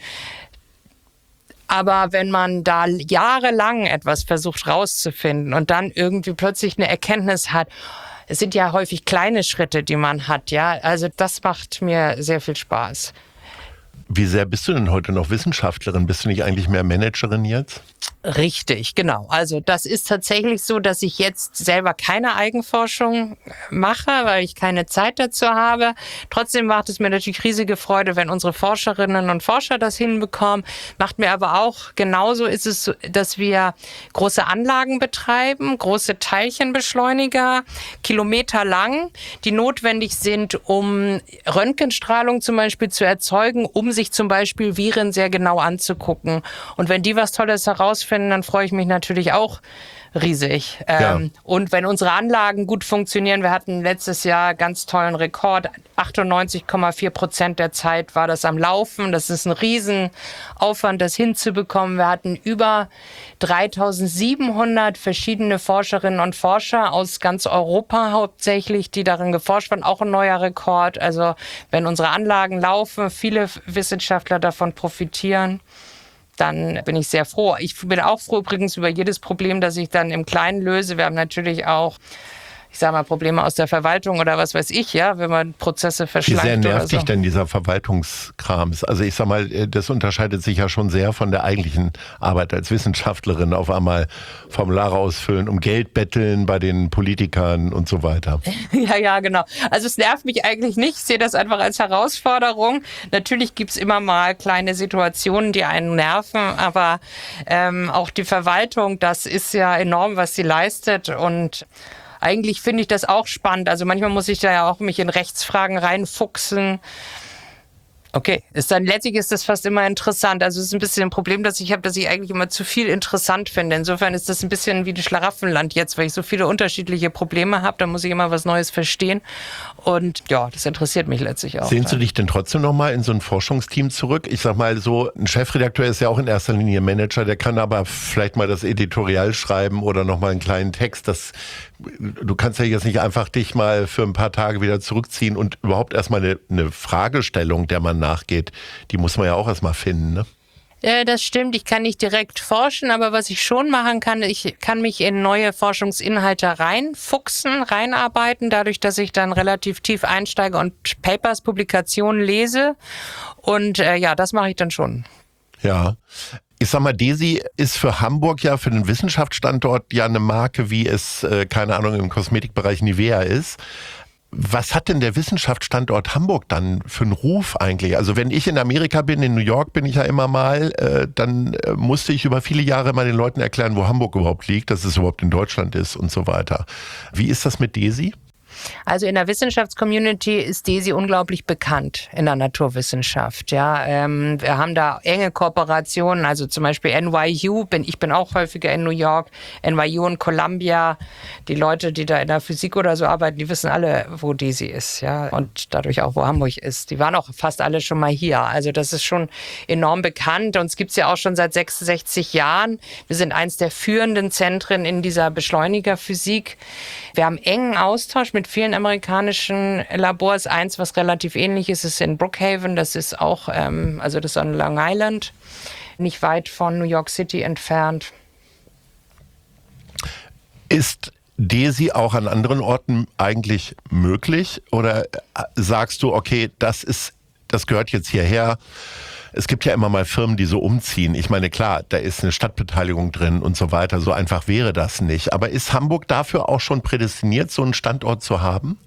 Aber wenn man da jahrelang etwas versucht rauszufinden und dann irgendwie plötzlich eine Erkenntnis hat, es sind ja häufig kleine Schritte, die man hat, ja. Also das macht mir sehr viel Spaß. Wie sehr bist du denn heute noch Wissenschaftlerin? Bist du nicht eigentlich mehr Managerin jetzt? Richtig, genau. Also das ist tatsächlich so, dass ich jetzt selber keine Eigenforschung mache, weil ich keine Zeit dazu habe. Trotzdem macht es mir natürlich riesige Freude, wenn unsere Forscherinnen und Forscher das hinbekommen. Macht mir aber auch, genauso ist es so, dass wir große Anlagen betreiben, große Teilchenbeschleuniger, kilometerlang, die notwendig sind, um Röntgenstrahlung zum Beispiel zu erzeugen, um sich zum Beispiel Viren sehr genau anzugucken. Und wenn die was Tolles herausfinden, dann freue ich mich natürlich auch riesig. Ja. Ähm, und wenn unsere Anlagen gut funktionieren, wir hatten letztes Jahr ganz tollen Rekord, achtundneunzig Komma vier Prozent der Zeit war das am Laufen. Das ist ein Riesenaufwand, das hinzubekommen. Wir hatten über dreitausendsiebenhundert verschiedene Forscherinnen und Forscher aus ganz Europa hauptsächlich, die darin geforscht waren. Auch ein neuer Rekord. Also wenn unsere Anlagen laufen, viele Wissenschaftler davon profitieren, dann bin ich sehr froh. Ich bin auch froh übrigens über jedes Problem, das ich dann im Kleinen löse. Wir haben natürlich auch, ich sage mal, Probleme aus der Verwaltung oder was weiß ich, ja, wenn man Prozesse verschlankt Wie sehr nervt oder so. dich denn dieser Verwaltungskrams? Also ich sag mal, das unterscheidet sich ja schon sehr von der eigentlichen Arbeit als Wissenschaftlerin. Auf einmal Formulare ausfüllen, um Geld betteln bei den Politikern und so weiter. Ja, ja, genau. Also es nervt mich eigentlich nicht. Ich sehe das einfach als Herausforderung. Natürlich gibt es immer mal kleine Situationen, die einen nerven, aber ähm, auch die Verwaltung, das ist ja enorm, was sie leistet, und eigentlich finde ich das auch spannend. Also manchmal muss ich da ja auch mich in Rechtsfragen reinfuchsen. Okay, ist dann letztlich ist das fast immer interessant. Also es ist ein bisschen ein Problem, das ich habe, dass ich eigentlich immer zu viel interessant finde. Insofern ist das ein bisschen wie das Schlaraffenland jetzt, weil ich so viele unterschiedliche Probleme habe. Da muss ich immer was Neues verstehen. Und ja, das interessiert mich letztlich auch. Sehnst du dich denn trotzdem nochmal in so ein Forschungsteam zurück? Ich sag mal so, ein Chefredakteur ist ja auch in erster Linie Manager, der kann aber vielleicht mal das Editorial schreiben oder nochmal einen kleinen Text. Das, du kannst ja jetzt nicht einfach dich mal für ein paar Tage wieder zurückziehen und überhaupt erstmal eine, eine Fragestellung, der man nachgeht, die muss man ja auch erstmal finden, ne? Ja, das stimmt. Ich kann nicht direkt forschen, aber was ich schon machen kann, ich kann mich in neue Forschungsinhalte reinfuchsen, reinarbeiten, dadurch, dass ich dann relativ tief einsteige und Papers, Publikationen lese. Und äh, ja, das mache ich dann schon. Ja. Ich sag mal, DESI ist für Hamburg ja, für den Wissenschaftsstandort ja eine Marke, wie es, äh, keine Ahnung, im Kosmetikbereich Nivea ist. Was hat denn der Wissenschaftsstandort Hamburg dann für einen Ruf eigentlich? Also wenn ich in Amerika bin, in New York bin ich ja immer mal, äh, dann äh, musste ich über viele Jahre mal den Leuten erklären, wo Hamburg überhaupt liegt, dass es überhaupt in Deutschland ist und so weiter. Wie ist das mit DESI? Also in der Wissenschaftscommunity ist DESI unglaublich bekannt in der Naturwissenschaft. Ja, ähm, wir haben da enge Kooperationen, also zum Beispiel N Y U, bin, ich bin auch häufiger in New York, N Y U und Columbia. Die Leute, die da in der Physik oder so arbeiten, die wissen alle, wo DESI ist, ja, und dadurch auch, wo Hamburg ist. Die waren auch fast alle schon mal hier. Also das ist schon enorm bekannt. Uns gibt es ja auch schon seit sechsundsechzig Jahren. Wir sind eins der führenden Zentren in dieser Beschleunigerphysik. Wir haben engen Austausch mit vielen amerikanischen Labors. Eins, was relativ ähnlich ist, ist in Brookhaven. Das ist auch, ähm, also das ist an Long Island, nicht weit von New York City entfernt. Ist DESI auch an anderen Orten eigentlich möglich? Oder sagst du, okay, das ist, das gehört jetzt hierher? Es gibt ja immer mal Firmen, die so umziehen. Ich meine, klar, da ist eine Stadtbeteiligung drin und so weiter. So einfach wäre das nicht. Aber ist Hamburg dafür auch schon prädestiniert, so einen Standort zu haben?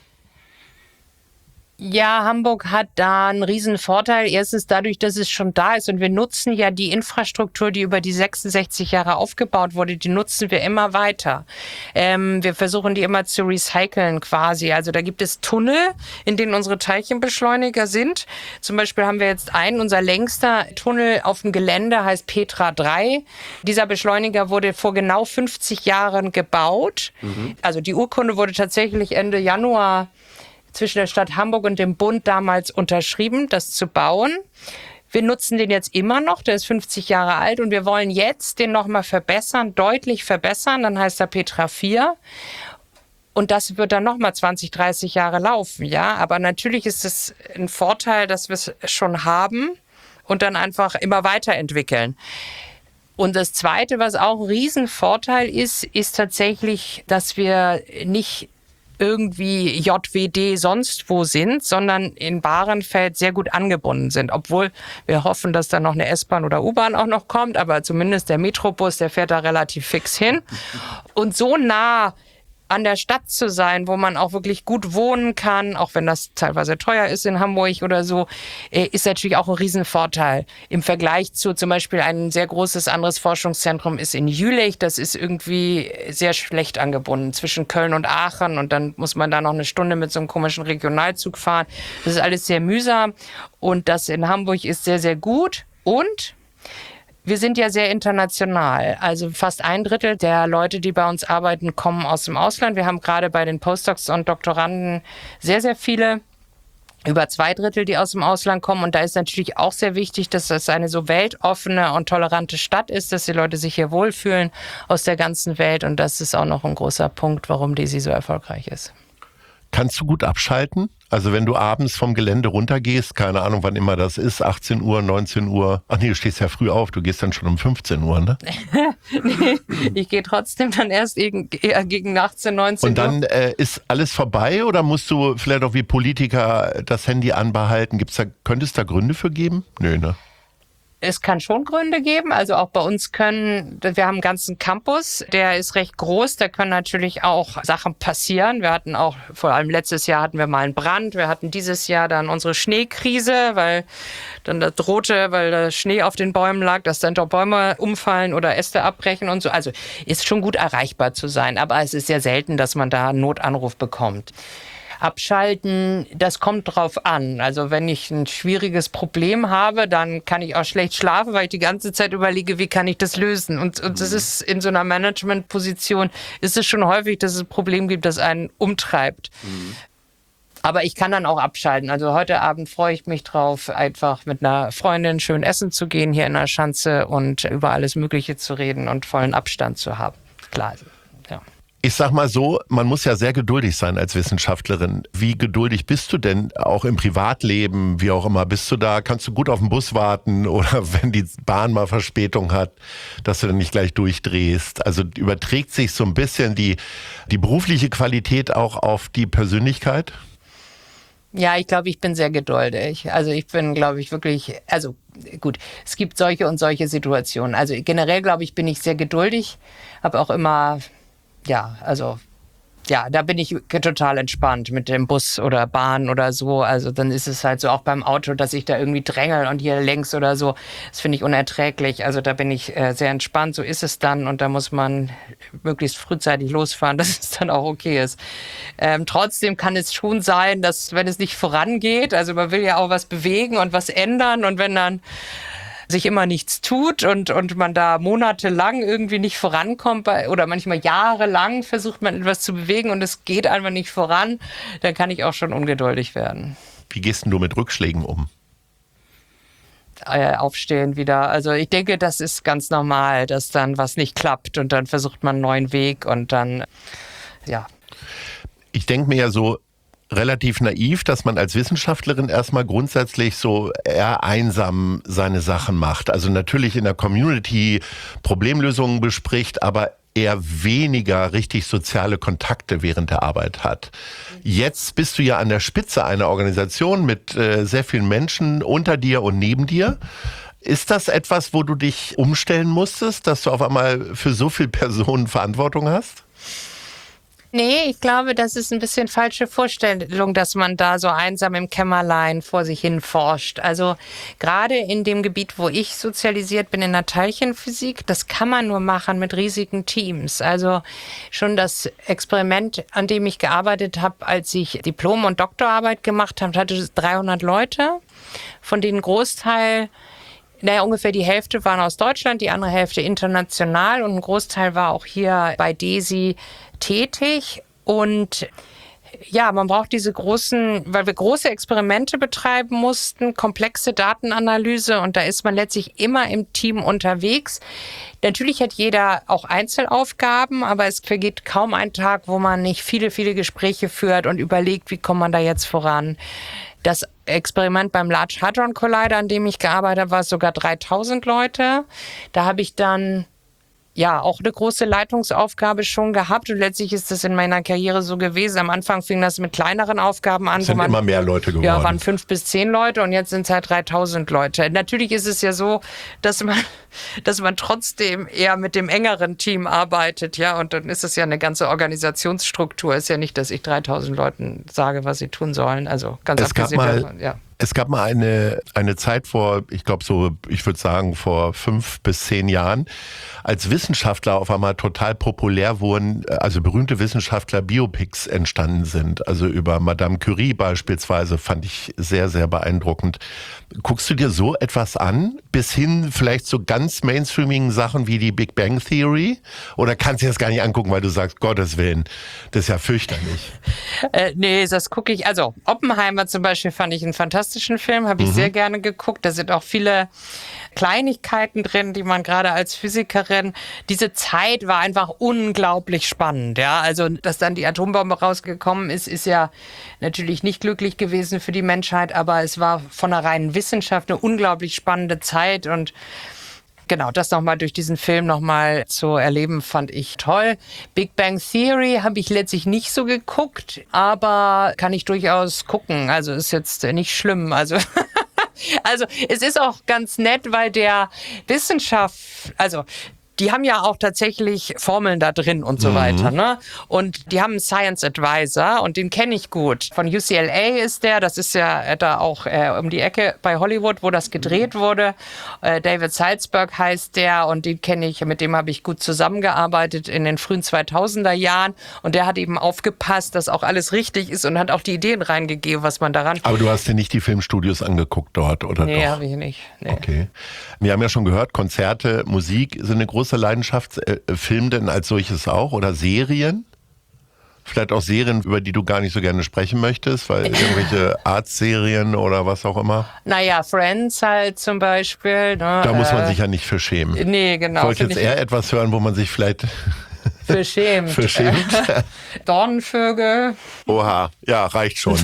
Ja, Hamburg hat da einen riesen Vorteil. Erstens dadurch, dass es schon da ist. Und wir nutzen ja die Infrastruktur, die über die sechsundsechzig Jahre aufgebaut wurde, die nutzen wir immer weiter. Ähm, wir versuchen die immer zu recyceln quasi. Also da gibt es Tunnel, in denen unsere Teilchenbeschleuniger sind. Zum Beispiel haben wir jetzt einen, unser längster Tunnel auf dem Gelände heißt Petra drei. Dieser Beschleuniger wurde vor genau fünfzig Jahren gebaut. Mhm. Also die Urkunde wurde tatsächlich Ende Januar zwischen der Stadt Hamburg und dem Bund damals unterschrieben, das zu bauen. Wir nutzen den jetzt immer noch, der ist fünfzig Jahre alt und wir wollen jetzt den nochmal verbessern, deutlich verbessern, dann heißt er Petra vier. Und das wird dann nochmal zwanzig, dreißig Jahre laufen, ja. Aber natürlich ist es ein Vorteil, dass wir es schon haben und dann einfach immer weiterentwickeln. Und das Zweite, was auch ein Riesenvorteil ist, ist tatsächlich, dass wir nicht irgendwie J W D sonst wo sind, sondern in Bahrenfeld sehr gut angebunden sind. Obwohl wir hoffen, dass da noch eine S-Bahn oder U-Bahn auch noch kommt, aber zumindest der Metrobus, der fährt da relativ fix hin. Und so nah an der Stadt zu sein, wo man auch wirklich gut wohnen kann, auch wenn das teilweise teuer ist in Hamburg oder so, ist natürlich auch ein Riesenvorteil. Im Vergleich zu zum Beispiel ein sehr großes anderes Forschungszentrum ist in Jülich, das ist irgendwie sehr schlecht angebunden zwischen Köln und Aachen und dann muss man da noch eine Stunde mit so einem komischen Regionalzug fahren. Das ist alles sehr mühsam und das in Hamburg ist sehr, sehr gut und wir sind ja sehr international. Also fast ein Drittel der Leute, die bei uns arbeiten, kommen aus dem Ausland. Wir haben gerade bei den Postdocs und Doktoranden sehr, sehr viele, über zwei Drittel, die aus dem Ausland kommen. Und da ist natürlich auch sehr wichtig, dass das eine so weltoffene und tolerante Stadt ist, dass die Leute sich hier wohlfühlen aus der ganzen Welt. Und das ist auch noch ein großer Punkt, warum D E S I so erfolgreich ist. Kannst du gut abschalten? Also wenn du abends vom Gelände runtergehst, keine Ahnung, wann immer das ist, achtzehn Uhr, neunzehn Uhr. Ach nee, du stehst ja früh auf, du gehst dann schon um fünfzehn Uhr, ne? Nee, ich gehe trotzdem dann erst gegen, eher gegen achtzehn, neunzehn Uhr. Und dann äh, ist alles vorbei oder musst du vielleicht auch wie Politiker das Handy anbehalten? Gibt's da, könnte es da Gründe für geben? Nö, ne? Es kann schon Gründe geben. Also auch bei uns können, wir haben einen ganzen Campus, der ist recht groß. Da können natürlich auch Sachen passieren. Wir hatten auch, vor allem letztes Jahr hatten wir mal einen Brand. Wir hatten dieses Jahr dann unsere Schneekrise, weil dann das drohte, weil der Schnee auf den Bäumen lag, dass dann doch Bäume umfallen oder Äste abbrechen und so. Also ist schon gut erreichbar zu sein. Aber es ist sehr selten, dass man da einen Notanruf bekommt. Abschalten, das kommt drauf an. Also wenn ich ein schwieriges Problem habe, dann kann ich auch schlecht schlafen, weil ich die ganze Zeit überlege, wie kann ich das lösen. Und, und das ist in so einer Managementposition, ist es schon häufig, dass es ein Problem gibt, das einen umtreibt. Mhm. Aber ich kann dann auch abschalten. Also heute Abend freue ich mich drauf, einfach mit einer Freundin schön essen zu gehen hier in der Schanze und über alles Mögliche zu reden und vollen Abstand zu haben. Klar, ja. Ich sag mal so, man muss ja sehr geduldig sein als Wissenschaftlerin. Wie geduldig bist du denn auch im Privatleben, wie auch immer? Bist du da, kannst du gut auf den Bus warten oder wenn die Bahn mal Verspätung hat, dass du dann nicht gleich durchdrehst? Also überträgt sich so ein bisschen die, die berufliche Qualität auch auf die Persönlichkeit? Ja, ich glaube, ich bin sehr geduldig. Also ich bin, glaube ich, wirklich, also gut, es gibt solche und solche Situationen. Also generell, glaube ich, bin ich sehr geduldig, habe auch immer... Ja, also, ja, da bin ich total entspannt mit dem Bus oder Bahn oder so. Also dann ist es halt so auch beim Auto, dass ich da irgendwie drängel und hier längs oder so. Das finde ich unerträglich. Also da bin ich äh, sehr entspannt. So ist es dann und da muss man möglichst frühzeitig losfahren, dass es dann auch okay ist. Ähm, trotzdem kann es schon sein, dass wenn es nicht vorangeht, also man will ja auch was bewegen und was ändern und wenn dann sich immer nichts tut und, und man da monatelang irgendwie nicht vorankommt bei, oder manchmal jahrelang versucht man etwas zu bewegen und es geht einfach nicht voran, dann kann ich auch schon ungeduldig werden. Wie gehst denn du mit Rückschlägen um? Äh, aufstehen wieder. Also ich denke, das ist ganz normal, dass dann was nicht klappt und dann versucht man einen neuen Weg und dann, ja. Ich denke mir ja so, relativ naiv, dass man als Wissenschaftlerin erstmal grundsätzlich so eher einsam seine Sachen macht. Also natürlich in der Community Problemlösungen bespricht, aber eher weniger richtig soziale Kontakte während der Arbeit hat. Jetzt bist du ja an der Spitze einer Organisation mit äh, sehr vielen Menschen unter dir und neben dir. Ist das etwas, wo du dich umstellen musstest, dass du auf einmal für so viele Personen Verantwortung hast? Nee, ich glaube, das ist ein bisschen falsche Vorstellung, dass man da so einsam im Kämmerlein vor sich hin forscht. Also gerade in dem Gebiet, wo ich sozialisiert bin, in der Teilchenphysik, das kann man nur machen mit riesigen Teams. Also schon das Experiment, an dem ich gearbeitet habe, als ich Diplom- und Doktorarbeit gemacht habe, hatte dreihundert Leute, von denen Großteil, naja, ungefähr die Hälfte waren aus Deutschland, die andere Hälfte international und ein Großteil war auch hier bei D E S I tätig. Und ja, man braucht diese großen, weil wir große Experimente betreiben mussten, komplexe Datenanalyse und da ist man letztlich immer im Team unterwegs. Natürlich hat jeder auch Einzelaufgaben, aber es vergeht kaum ein Tag, wo man nicht viele, viele Gespräche führt und überlegt, wie kommt man da jetzt voran. Das Experiment beim Large Hadron Collider, an dem ich gearbeitet habe, war sogar dreitausend Leute. Da habe ich dann ja, auch eine große Leitungsaufgabe schon gehabt und letztlich ist das in meiner Karriere so gewesen. Am Anfang fing das mit kleineren Aufgaben an. Es sind wo man, immer mehr Leute geworden. Ja, waren fünf bis zehn Leute und jetzt sind es halt dreitausend Leute. Natürlich ist es ja so, dass man, dass man trotzdem eher mit dem engeren Team arbeitet, ja, und dann ist es ja eine ganze Organisationsstruktur. Ist ja nicht, dass ich dreitausend Leuten sage, was sie tun sollen. Also ganz es abgesehen gab mal, davon, ja. Es gab mal eine, eine Zeit vor, ich glaube so, ich würde sagen vor fünf bis zehn Jahren, als Wissenschaftler auf einmal total populär wurden, also berühmte Wissenschaftler Biopics entstanden sind. Also über Madame Curie beispielsweise fand ich sehr, sehr beeindruckend. Guckst du dir so etwas an, bis hin vielleicht zu ganz mainstreamigen Sachen wie die Big Bang Theory? Oder kannst du dir das gar nicht angucken, weil du sagst, Gottes Willen, das ist ja fürchterlich. Äh, nee, das gucke ich, also Oppenheimer zum Beispiel fand ich einen fantastischen Film, habe ich mhm. sehr gerne geguckt. Da sind auch viele Kleinigkeiten drin, die man gerade als Physikerin, diese Zeit war einfach unglaublich spannend, ja, also dass dann die Atombombe rausgekommen ist, ist ja natürlich nicht glücklich gewesen für die Menschheit, aber es war von der reinen Wissenschaft eine unglaublich spannende Zeit und genau, das nochmal durch diesen Film nochmal zu erleben, fand ich toll. Big Bang Theory habe ich letztlich nicht so geguckt, aber kann ich durchaus gucken, also ist jetzt nicht schlimm, also Also es ist auch ganz nett, weil der Wissenschaft, also die haben ja auch tatsächlich Formeln da drin und so mhm. weiter, ne? Und die haben einen Science Advisor und den kenne ich gut. Von U C L A ist der, das ist ja da auch äh, um die Ecke bei Hollywood, wo das gedreht wurde. Äh, David Salzberg heißt der und den kenne ich, mit dem habe ich gut zusammengearbeitet in den frühen zweitausender Jahren und der hat eben aufgepasst, dass auch alles richtig ist und hat auch die Ideen reingegeben, was man daran... Aber du hast dir nicht die Filmstudios angeguckt dort, oder nee, doch? habe ich nicht. Nee. Okay. Wir haben ja schon gehört, Konzerte, Musik sind eine große Leidenschaft. Äh, Film denn als solches auch oder Serien? Vielleicht auch Serien, über die du gar nicht so gerne sprechen möchtest, weil irgendwelche Arztserien oder was auch immer? Naja, Friends halt zum Beispiel. Ne? Da muss man äh, sich ja nicht für schämen. Nee, genau. Ich wollte jetzt eher etwas hören, wo man sich vielleicht... Für schämt. Für schämt. Dornenvögel. Oha, ja, reicht schon.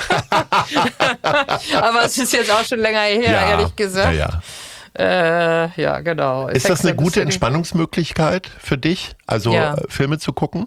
Aber es ist jetzt auch schon länger her, ja, ehrlich gesagt. Ja, ja. Äh, ja, genau. Ist das eine gute Entspannungsmöglichkeit für dich, also ja. Filme zu gucken?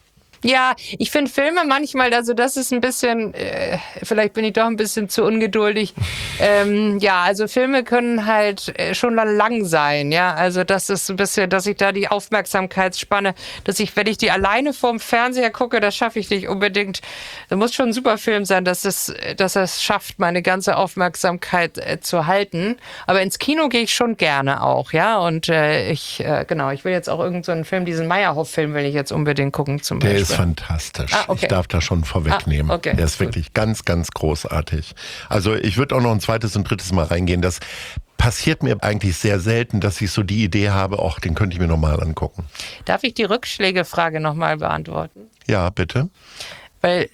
Ja, ich finde Filme manchmal, also das ist ein bisschen, äh, vielleicht bin ich doch ein bisschen zu ungeduldig. Ähm, ja, also Filme können halt schon lang sein, ja. Also das ist ein bisschen, dass ich da die Aufmerksamkeitsspanne, dass ich, wenn ich die alleine vorm Fernseher gucke, das schaffe ich nicht unbedingt. Da muss schon ein super Film sein, dass es, dass es schafft, meine ganze Aufmerksamkeit äh, zu halten. Aber ins Kino gehe ich schon gerne auch, ja. Und äh, ich, äh, genau, ich will jetzt auch irgendeinen so einen Film, diesen Meyerhoff-Film will ich jetzt unbedingt gucken zum Beispiel. Der ist fantastisch. Ah, okay. Ich darf da schon vorwegnehmen. Ah, okay. Der ist wirklich ganz, ganz großartig. Also ich würde auch noch ein zweites und drittes Mal reingehen. Das passiert mir eigentlich sehr selten, dass ich so die Idee habe, ach, den könnte ich mir nochmal angucken. Darf ich die Rückschläge-Frage nochmal beantworten? Ja, bitte. Weil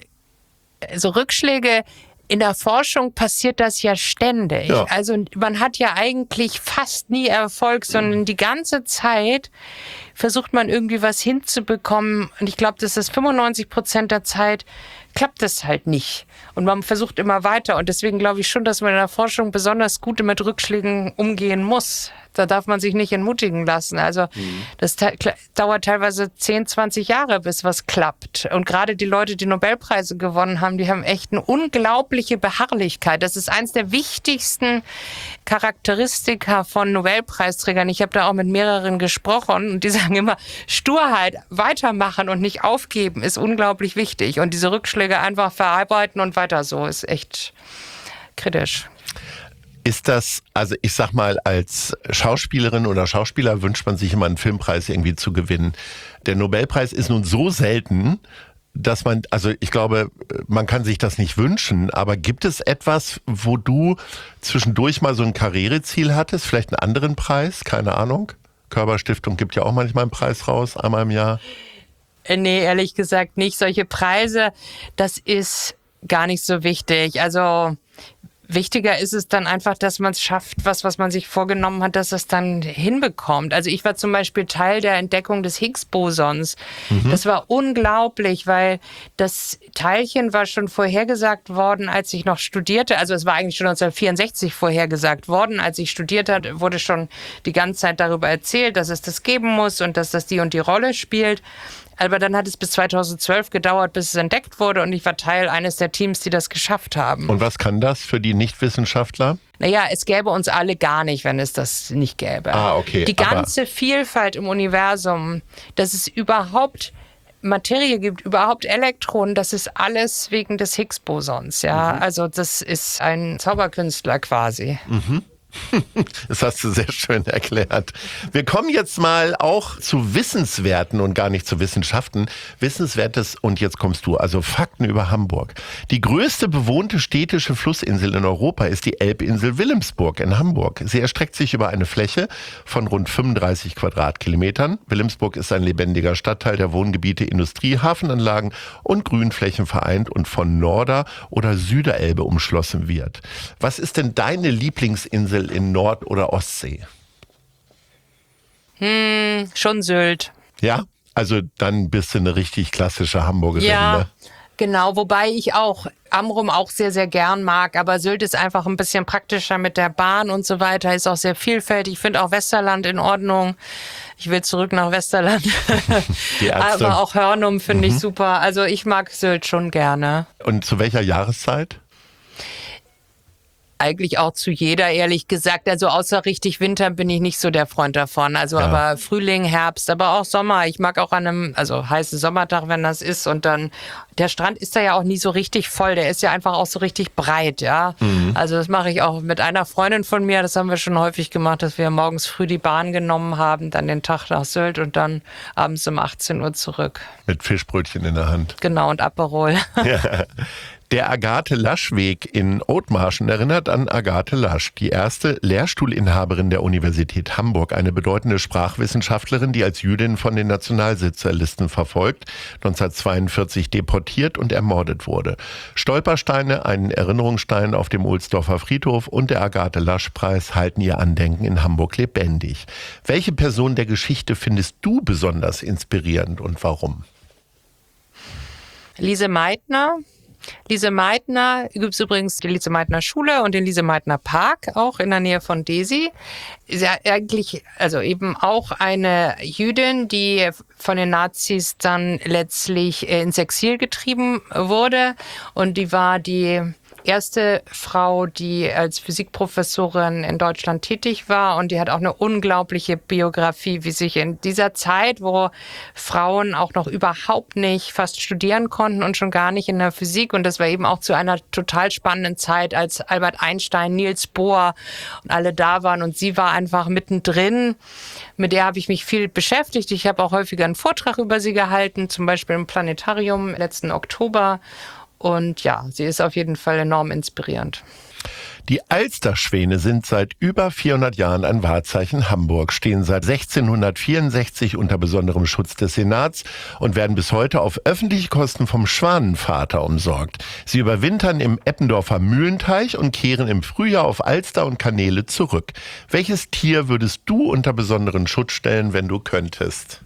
so Rückschläge... In der Forschung passiert das ja ständig. Ja. Also man hat ja eigentlich fast nie Erfolg, sondern die ganze Zeit versucht man irgendwie was hinzubekommen. Und ich glaube, das ist fünfundneunzig Prozent der Zeit klappt es halt nicht. Und man versucht immer weiter. Und deswegen glaube ich schon, dass man in der Forschung besonders gut mit Rückschlägen umgehen muss. Da darf man sich nicht entmutigen lassen. Also mhm. das te- dauert teilweise zehn, zwanzig Jahre, bis was klappt. Und gerade die Leute, die Nobelpreise gewonnen haben, die haben echt eine unglaubliche Beharrlichkeit. Das ist eins der wichtigsten Charakteristika von Nobelpreisträgern. Ich habe da auch mit mehreren gesprochen und die sagen immer, Sturheit, weitermachen und nicht aufgeben ist unglaublich wichtig. Und diese Rückschläge einfach verarbeiten und weiter so ist echt kritisch. Ist das, also ich sag mal, als Schauspielerin oder Schauspieler wünscht man sich immer einen Filmpreis irgendwie zu gewinnen. Der Nobelpreis ist nun so selten, dass man, also ich glaube, man kann sich das nicht wünschen, aber gibt es etwas, wo du zwischendurch mal so ein Karriereziel hattest, vielleicht einen anderen Preis, keine Ahnung? Körperstiftung gibt ja auch manchmal einen Preis raus, einmal im Jahr. Nee, ehrlich gesagt nicht. Solche Preise, das ist gar nicht so wichtig. Also wichtiger ist es dann einfach, dass man es schafft, was, was man sich vorgenommen hat, dass es dann hinbekommt. Also ich war zum Beispiel Teil der Entdeckung des Higgs-Bosons. Mhm. Das war unglaublich, weil das Teilchen war schon vorhergesagt worden, als ich noch studierte. Also es war eigentlich schon neunzehnhundertvierundsechzig vorhergesagt worden. Als ich studiert hatte, wurde schon die ganze Zeit darüber erzählt, dass es das geben muss und dass das die und die Rolle spielt. Aber dann hat es bis zweitausendzwölf gedauert, bis es entdeckt wurde und ich war Teil eines der Teams, die das geschafft haben. Und was kann das für die Nichtwissenschaftler? Naja, es gäbe uns alle gar nicht, wenn es das nicht gäbe. Ah, okay. Die ganze Vielfalt im Universum, dass es überhaupt Materie gibt, überhaupt Elektronen, das ist alles wegen des Higgs-Bosons. Ja? Mhm. Also das ist ein Zauberkünstler quasi. Mhm. Das hast du sehr schön erklärt. Wir kommen jetzt mal auch zu Wissenswerten und gar nicht zu Wissenschaften. Wissenswertes, und jetzt kommst du, also Fakten über Hamburg. Die größte bewohnte städtische Flussinsel in Europa ist die Elbinsel Wilhelmsburg in Hamburg. Sie erstreckt sich über eine Fläche von rund fünfunddreißig Quadratkilometern. Wilhelmsburg ist ein lebendiger Stadtteil der Wohngebiete, Industrie, Hafenanlagen und Grünflächen vereint und von Norder- oder Süderelbe umschlossen wird. Was ist denn deine Lieblingsinsel in Nord- oder Ostsee? Hm, schon Sylt. Ja, also dann bist du eine richtig klassische Hamburgerin. Ja, ne? Genau, wobei ich auch Amrum auch sehr, sehr gern mag, aber Sylt ist einfach ein bisschen praktischer mit der Bahn und so weiter, ist auch sehr vielfältig. Ich finde auch Westerland in Ordnung. Ich will zurück nach Westerland. Die Ärzte. Aber auch Hörnum finde mhm. ich super. Also ich mag Sylt schon gerne. Und zu welcher Jahreszeit? Eigentlich auch zu jeder, ehrlich gesagt. Also außer richtig Winter bin ich nicht so der Freund davon. Also ja. aber Frühling, Herbst, aber auch Sommer. Ich mag auch an einem, also heißen Sommertag, wenn das ist. Und dann, der Strand ist da ja auch nie so richtig voll. Der ist ja einfach auch so richtig breit, ja. Mhm. Also das mache ich auch mit einer Freundin von mir. Das haben wir schon häufig gemacht, dass wir morgens früh die Bahn genommen haben, dann den Tag nach Sylt und dann abends um achtzehn Uhr zurück. Mit Fischbrötchen in der Hand. Genau, und Aperol. Ja. Der Agathe-Lasch-Weg in Othmarschen erinnert an Agathe Lasch, die erste Lehrstuhlinhaberin der Universität Hamburg, eine bedeutende Sprachwissenschaftlerin, die als Jüdin von den Nationalsozialisten verfolgt, neunzehnhundertzweiundvierzig deportiert und ermordet wurde. Stolpersteine, einen Erinnerungsstein auf dem Ohlsdorfer Friedhof und der Agathe-Lasch-Preis halten ihr Andenken in Hamburg lebendig. Welche Person der Geschichte findest du besonders inspirierend und warum? Lise Meitner. Lise Meitner, gibt es übrigens die Lise Meitner Schule und den Lise Meitner Park, auch in der Nähe von Desi. Ist ja eigentlich, also eben auch eine Jüdin, die von den Nazis dann letztlich ins Exil getrieben wurde. Und die war die erste Frau, die als Physikprofessorin in Deutschland tätig war, und die hat auch eine unglaubliche Biografie, wie sich in dieser Zeit, wo Frauen auch noch überhaupt nicht fast studieren konnten und schon gar nicht in der Physik, und das war eben auch zu einer total spannenden Zeit, als Albert Einstein, Niels Bohr und alle da waren, und sie war einfach mittendrin. Mit der habe ich mich viel beschäftigt. Ich habe auch häufiger einen Vortrag über sie gehalten, zum Beispiel im Planetarium letzten Oktober. Und ja, sie ist auf jeden Fall enorm inspirierend. Die Alsterschwäne sind seit über vierhundert Jahren ein Wahrzeichen Hamburg, stehen seit sechzehnhundertvierundsechzig unter besonderem Schutz des Senats und werden bis heute auf öffentliche Kosten vom Schwanenvater umsorgt. Sie überwintern im Eppendorfer Mühlenteich und kehren im Frühjahr auf Alster und Kanäle zurück. Welches Tier würdest du unter besonderen Schutz stellen, wenn du könntest?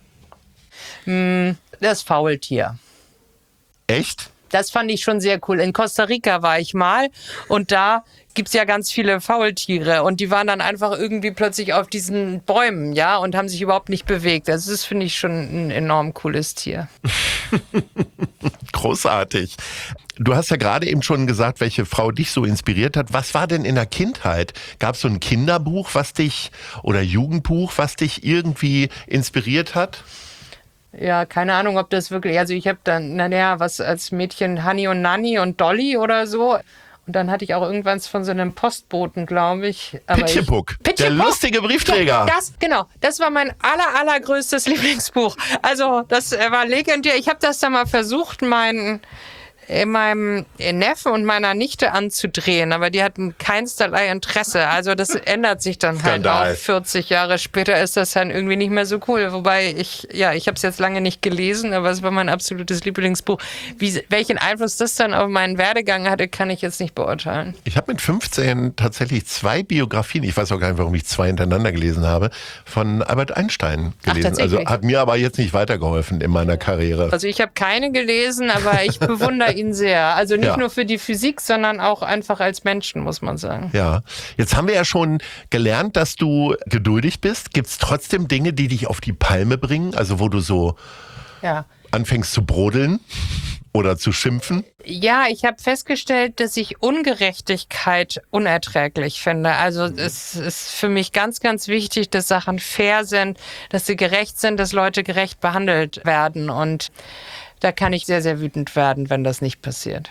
Das Faultier. Echt? Das fand ich schon sehr cool. In Costa Rica war ich mal, und da gibt's ja ganz viele Faultiere, und die waren dann einfach irgendwie plötzlich auf diesen Bäumen, ja, und haben sich überhaupt nicht bewegt. Also das finde ich schon ein enorm cooles Tier. Großartig. Du hast ja gerade eben schon gesagt, welche Frau dich so inspiriert hat. Was war denn in der Kindheit? Gab es so ein Kinderbuch, was dich, oder Jugendbuch, was dich irgendwie inspiriert hat? Ja, keine Ahnung, ob das wirklich, also ich habe dann, naja, was als Mädchen Hanni und Nanni und Dolly oder so. Und dann hatte ich auch irgendwann von so einem Postboten, glaube ich. Pitchepuck, der lustige Briefträger. Das, genau, das war mein aller, allergrößtes Lieblingsbuch. Also das war legendär. Ich habe das dann mal versucht, meinen meinem Neffen und meiner Nichte anzudrehen, aber die hatten keinsterlei Interesse. Also das ändert sich dann halt Skandal. auch. vierzig Jahre später ist das dann irgendwie nicht mehr so cool. Wobei ich, ja, ich habe es jetzt lange nicht gelesen, aber es war mein absolutes Lieblingsbuch. Wie, welchen Einfluss das dann auf meinen Werdegang hatte, kann ich jetzt nicht beurteilen. Ich habe mit fünfzehn tatsächlich zwei Biografien, ich weiß auch gar nicht, warum ich zwei hintereinander gelesen habe, von Albert Einstein gelesen. Ach, also hat mir aber jetzt nicht weitergeholfen in meiner Karriere. Also ich habe keine gelesen, aber ich bewundere ihn sehr. Also nicht Ja. nur für die Physik, sondern auch einfach als Menschen, muss man sagen. Ja, jetzt haben wir ja schon gelernt, dass du geduldig bist. Gibt es trotzdem Dinge, die dich auf die Palme bringen? Also wo du so Ja. anfängst zu brodeln oder zu schimpfen? Ja, ich habe festgestellt, dass ich Ungerechtigkeit unerträglich finde. Also es ist für mich ganz, ganz wichtig, dass Sachen fair sind, dass sie gerecht sind, dass Leute gerecht behandelt werden. Und da kann ich sehr, sehr wütend werden, wenn das nicht passiert.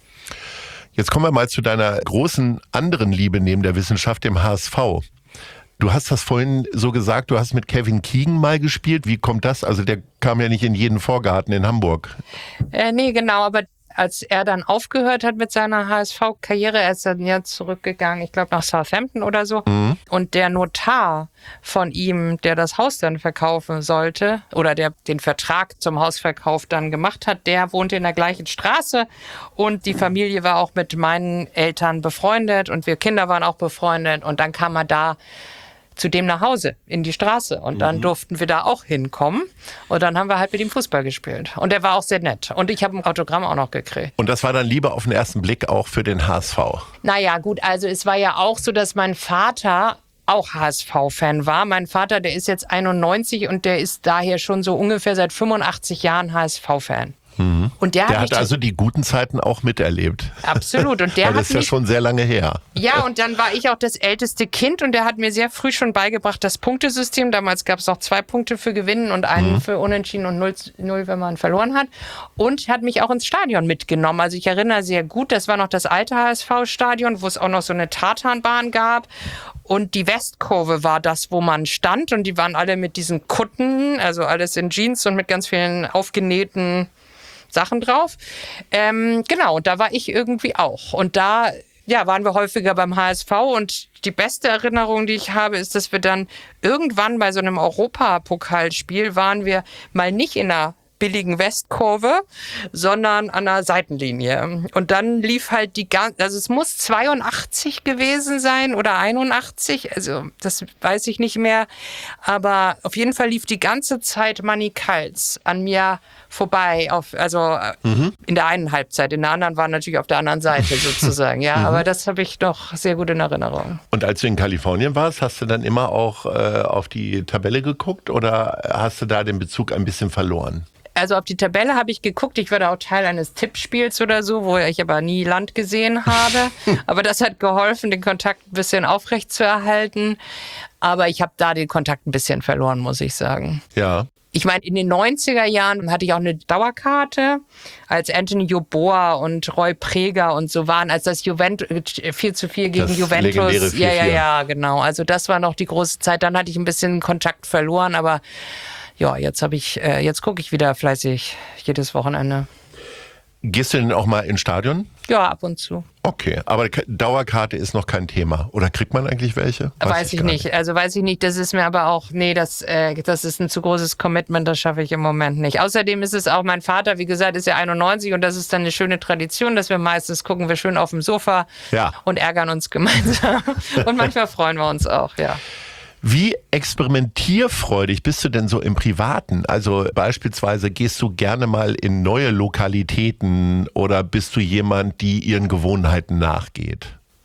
Jetzt kommen wir mal zu deiner großen anderen Liebe neben der Wissenschaft, dem H S V. Du hast das vorhin so gesagt, du hast mit Kevin Keegan mal gespielt. Wie kommt das? Also der kam ja nicht in jeden Vorgarten in Hamburg. Äh, nee, genau, aber als er dann aufgehört hat mit seiner H S V-Karriere, er ist dann ja zurückgegangen, ich glaube nach Southampton oder so. Mhm. Und der Notar von ihm, der das Haus dann verkaufen sollte oder der den Vertrag zum Hausverkauf dann gemacht hat, der wohnte in der gleichen Straße und die Familie war auch mit meinen Eltern befreundet und wir Kinder waren auch befreundet und dann kam er da zu dem nach Hause, in die Straße. Und dann mhm. durften wir da auch hinkommen. Und dann haben wir halt mit ihm Fußball gespielt. Und er war auch sehr nett. Und ich habe ein Autogramm auch noch gekriegt. Und das war dann Liebe auf den ersten Blick auch für den H S V? Naja, gut, also es war ja auch so, dass mein Vater auch H S V-Fan war. Mein Vater, der ist jetzt einundneunzig und der ist daher schon so ungefähr seit fünfundachtzig Jahren H S V-Fan. Mhm. Und der, der hat, hat also die guten Zeiten auch miterlebt. Absolut. Und der Weil das hat ist ja mich, schon sehr lange her. Ja, und dann war ich auch das älteste Kind und der hat mir sehr früh schon beigebracht, das Punktesystem. Damals gab es noch zwei Punkte für Gewinnen und einen mhm. für Unentschieden und null, null, wenn man verloren hat. Und hat mich auch ins Stadion mitgenommen. Also ich erinnere sehr gut, das war noch das alte H S V-Stadion, wo es auch noch so eine Tartanbahn gab. Und die Westkurve war das, wo man stand. Und die waren alle mit diesen Kutten, also alles in Jeans und mit ganz vielen aufgenähten Sachen drauf. Ähm, genau, und da war ich irgendwie auch. Und da ja, waren wir häufiger beim H S V. Und die beste Erinnerung, die ich habe, ist, dass wir dann irgendwann bei so einem Europapokalspiel waren wir mal nicht in einer billigen Westkurve, sondern an der Seitenlinie. Und dann lief halt die ganze, also es muss zweiundachtzig gewesen sein oder einundachtzig, also das weiß ich nicht mehr, aber auf jeden Fall lief die ganze Zeit Manni Kals an mir vorbei, auf, also mhm. in der einen Halbzeit, in der anderen war natürlich auf der anderen Seite sozusagen, ja, mhm. aber das habe ich doch sehr gut in Erinnerung. Und als du in Kalifornien warst, hast du dann immer auch äh, auf die Tabelle geguckt oder hast du da den Bezug ein bisschen verloren? Also auf die Tabelle habe ich geguckt. Ich war da auch Teil eines Tippspiels oder so, wo ich aber nie Land gesehen habe. Aber das hat geholfen, den Kontakt ein bisschen aufrecht zu erhalten. Aber ich habe da den Kontakt ein bisschen verloren, muss ich sagen. Ja. Ich meine, in den neunziger Jahren hatte ich auch eine Dauerkarte, als Anthony Yeboah und Roy Preger und so waren, als das Juventus vier zu vier gegen das Juventus. vier vier. Ja, ja, ja, genau. Also das war noch die große Zeit. Dann hatte ich ein bisschen Kontakt verloren, aber ja, jetzt habe ich, äh, jetzt gucke ich wieder fleißig jedes Wochenende. Gehst du denn auch mal ins Stadion? Ja, ab und zu. Okay, aber Dauerkarte ist noch kein Thema. Oder kriegt man eigentlich welche? Weiß, weiß ich, ich nicht. nicht. Also weiß ich nicht. Das ist mir aber auch, nee, das, äh, das ist ein zu großes Commitment, das schaffe ich im Moment nicht. Außerdem ist es auch, mein Vater, wie gesagt, ist ja einundneunzig und das ist dann eine schöne Tradition, dass wir meistens gucken wir schön auf dem Sofa ja. und ärgern uns gemeinsam. Und manchmal freuen wir uns auch, ja. Wie experimentierfreudig bist du denn so im Privaten? Also beispielsweise gehst du gerne mal in neue Lokalitäten oder bist du jemand, die ihren Gewohnheiten nachgeht?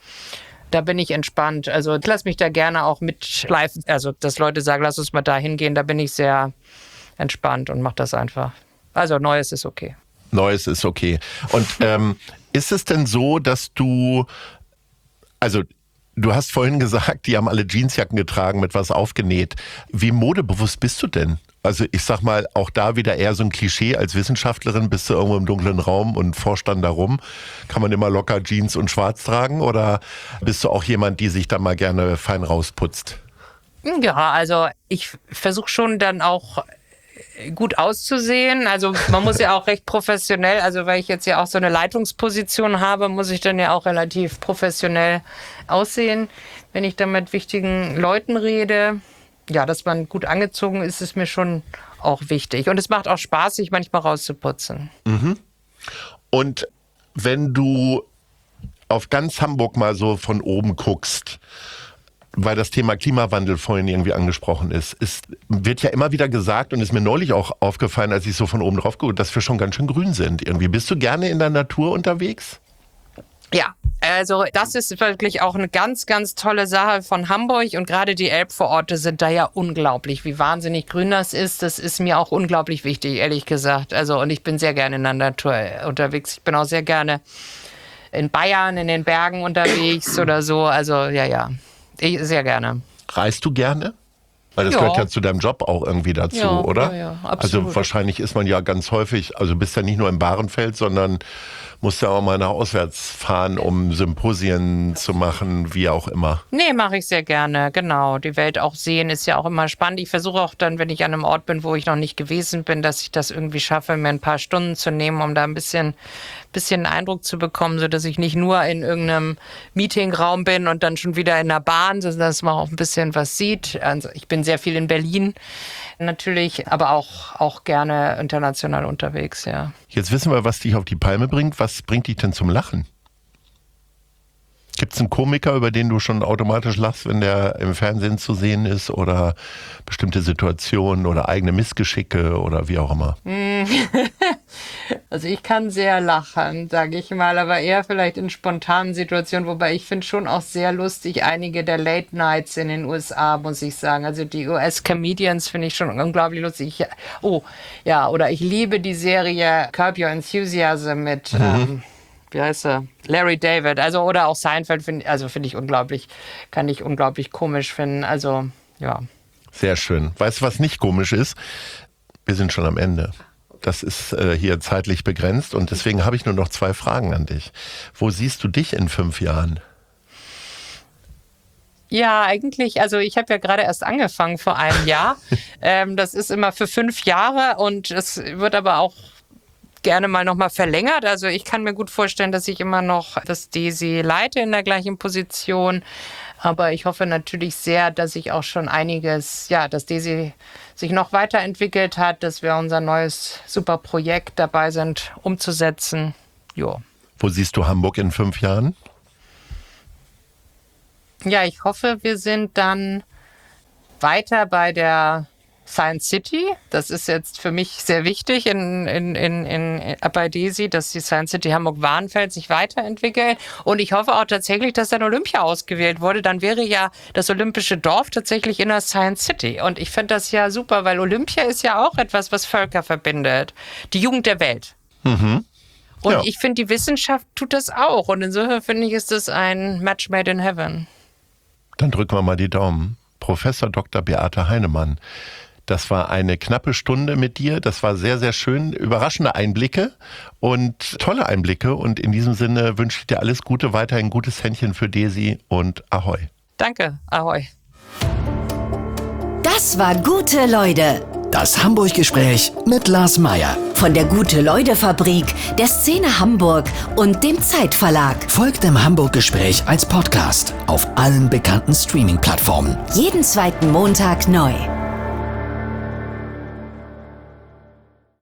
Da bin ich entspannt. Also ich lasse mich da gerne auch mitschleifen. Also dass Leute sagen, lass uns mal da hingehen, da bin ich sehr entspannt und mache das einfach. Also Neues ist okay. Neues ist okay. Und ähm, ist es denn so, dass du, also du hast vorhin gesagt, die haben alle Jeansjacken getragen, mit was aufgenäht. Wie modebewusst bist du denn? Also ich sag mal, auch da wieder eher so ein Klischee. Als Wissenschaftlerin bist du irgendwo im dunklen Raum und forscht dann darum. Kann man immer locker Jeans und Schwarz tragen? Oder bist du auch jemand, die sich da mal gerne fein rausputzt? Ja, also ich versuche schon dann auch gut auszusehen. Also man muss ja auch recht professionell, also weil ich jetzt ja auch so eine Leitungsposition habe, muss ich dann ja auch relativ professionell aussehen, wenn ich dann mit wichtigen Leuten rede. Ja, dass man gut angezogen ist, ist mir schon auch wichtig. Und es macht auch Spaß, sich manchmal rauszuputzen. Mhm. Und wenn du auf ganz Hamburg mal so von oben guckst, weil das Thema Klimawandel vorhin irgendwie angesprochen ist, ist, wird ja immer wieder gesagt und ist mir neulich auch aufgefallen, als ich so von oben drauf gucke, dass wir schon ganz schön grün sind irgendwie. Bist du gerne in der Natur unterwegs? Ja, also das ist wirklich auch eine ganz, ganz tolle Sache von Hamburg und gerade die Elbvororte sind da ja unglaublich, wie wahnsinnig grün das ist. Das ist mir auch unglaublich wichtig, ehrlich gesagt. Also und ich bin sehr gerne in der Natur unterwegs. Ich bin auch sehr gerne in Bayern, in den Bergen unterwegs oder so. Also ja, ja. Ich sehr gerne. Reist du gerne? Weil das ja. gehört ja zu deinem Job auch irgendwie dazu, ja, oder? Ja, ja, absolut. Also wahrscheinlich ist man ja ganz häufig, also bist ja nicht nur im Bahrenfeld, sondern musst ja auch mal nach auswärts fahren, um Symposien zu machen, wie auch immer. Nee, mache ich sehr gerne, genau. Die Welt auch sehen ist ja auch immer spannend. Ich versuche auch dann, wenn ich an einem Ort bin, wo ich noch nicht gewesen bin, dass ich das irgendwie schaffe, mir ein paar Stunden zu nehmen, um da ein bisschen, bisschen einen Eindruck zu bekommen, sodass ich nicht nur in irgendeinem Meetingraum bin und dann schon wieder in der Bahn, sondern dass man auch ein bisschen was sieht. Also ich bin sehr viel in Berlin natürlich, aber auch, auch gerne international unterwegs, ja. Jetzt wissen wir, was dich auf die Palme bringt. Was bringt dich denn zum Lachen? Gibt es einen Komiker, über den du schon automatisch lachst, wenn der im Fernsehen zu sehen ist oder bestimmte Situationen oder eigene Missgeschicke oder wie auch immer? Also ich kann sehr lachen, sage ich mal, aber eher vielleicht in spontanen Situationen, wobei ich finde schon auch sehr lustig einige der Late Nights in den U S A, muss ich sagen. Also die U S-Comedians finde ich schon unglaublich lustig. Ich, oh, ja, oder ich liebe die Serie Curb Your Enthusiasm mit... Mhm. Ähm, wie heißt er? Larry David, also oder auch Seinfeld, find, also finde ich unglaublich, kann ich unglaublich komisch finden, also ja. Sehr schön. Weißt du, was nicht komisch ist? Wir sind schon am Ende. Das ist äh, hier zeitlich begrenzt und deswegen habe ich nur noch zwei Fragen an dich. Wo siehst du dich in fünf Jahren? Ja, eigentlich, also ich habe ja gerade erst angefangen vor einem Jahr. ähm, das ist immer für fünf Jahre und es wird aber auch gerne mal nochmal verlängert. Also ich kann mir gut vorstellen, dass ich immer noch das DESI leite in der gleichen Position. Aber ich hoffe natürlich sehr, dass ich auch schon einiges, ja, dass DESI sich noch weiterentwickelt hat, dass wir unser neues super Projekt dabei sind, umzusetzen. Jo. Wo siehst du Hamburg in fünf Jahren? Ja, ich hoffe, wir sind dann weiter bei der Science City, das ist jetzt für mich sehr wichtig in, in, in, in, bei DESI, dass die Science City Hamburg-Warnfeld sich weiterentwickelt. Und ich hoffe auch tatsächlich, dass dann Olympia ausgewählt wurde. Dann wäre ja das olympische Dorf tatsächlich in der Science City. Und ich finde das ja super, weil Olympia ist ja auch etwas, was Völker verbindet. Die Jugend der Welt. Mhm. Und ja. Ich finde, die Wissenschaft tut das auch. Und insofern finde ich, ist das ein Match made in heaven. Dann drücken wir mal die Daumen. Professor Doktor Beate Heinemann. Das war eine knappe Stunde mit dir. Das war sehr, sehr schön. Überraschende Einblicke und tolle Einblicke. Und in diesem Sinne wünsche ich dir alles Gute, weiterhin gutes Händchen für DESI und Ahoi. Danke, Ahoi. Das war Gute Leute. Das Hamburg-Gespräch mit Lars Meier. Von der Gute-Leute-Fabrik, der Szene Hamburg und dem Zeitverlag. Folgt dem Hamburg-Gespräch als Podcast auf allen bekannten Streaming-Plattformen. Jeden zweiten Montag neu.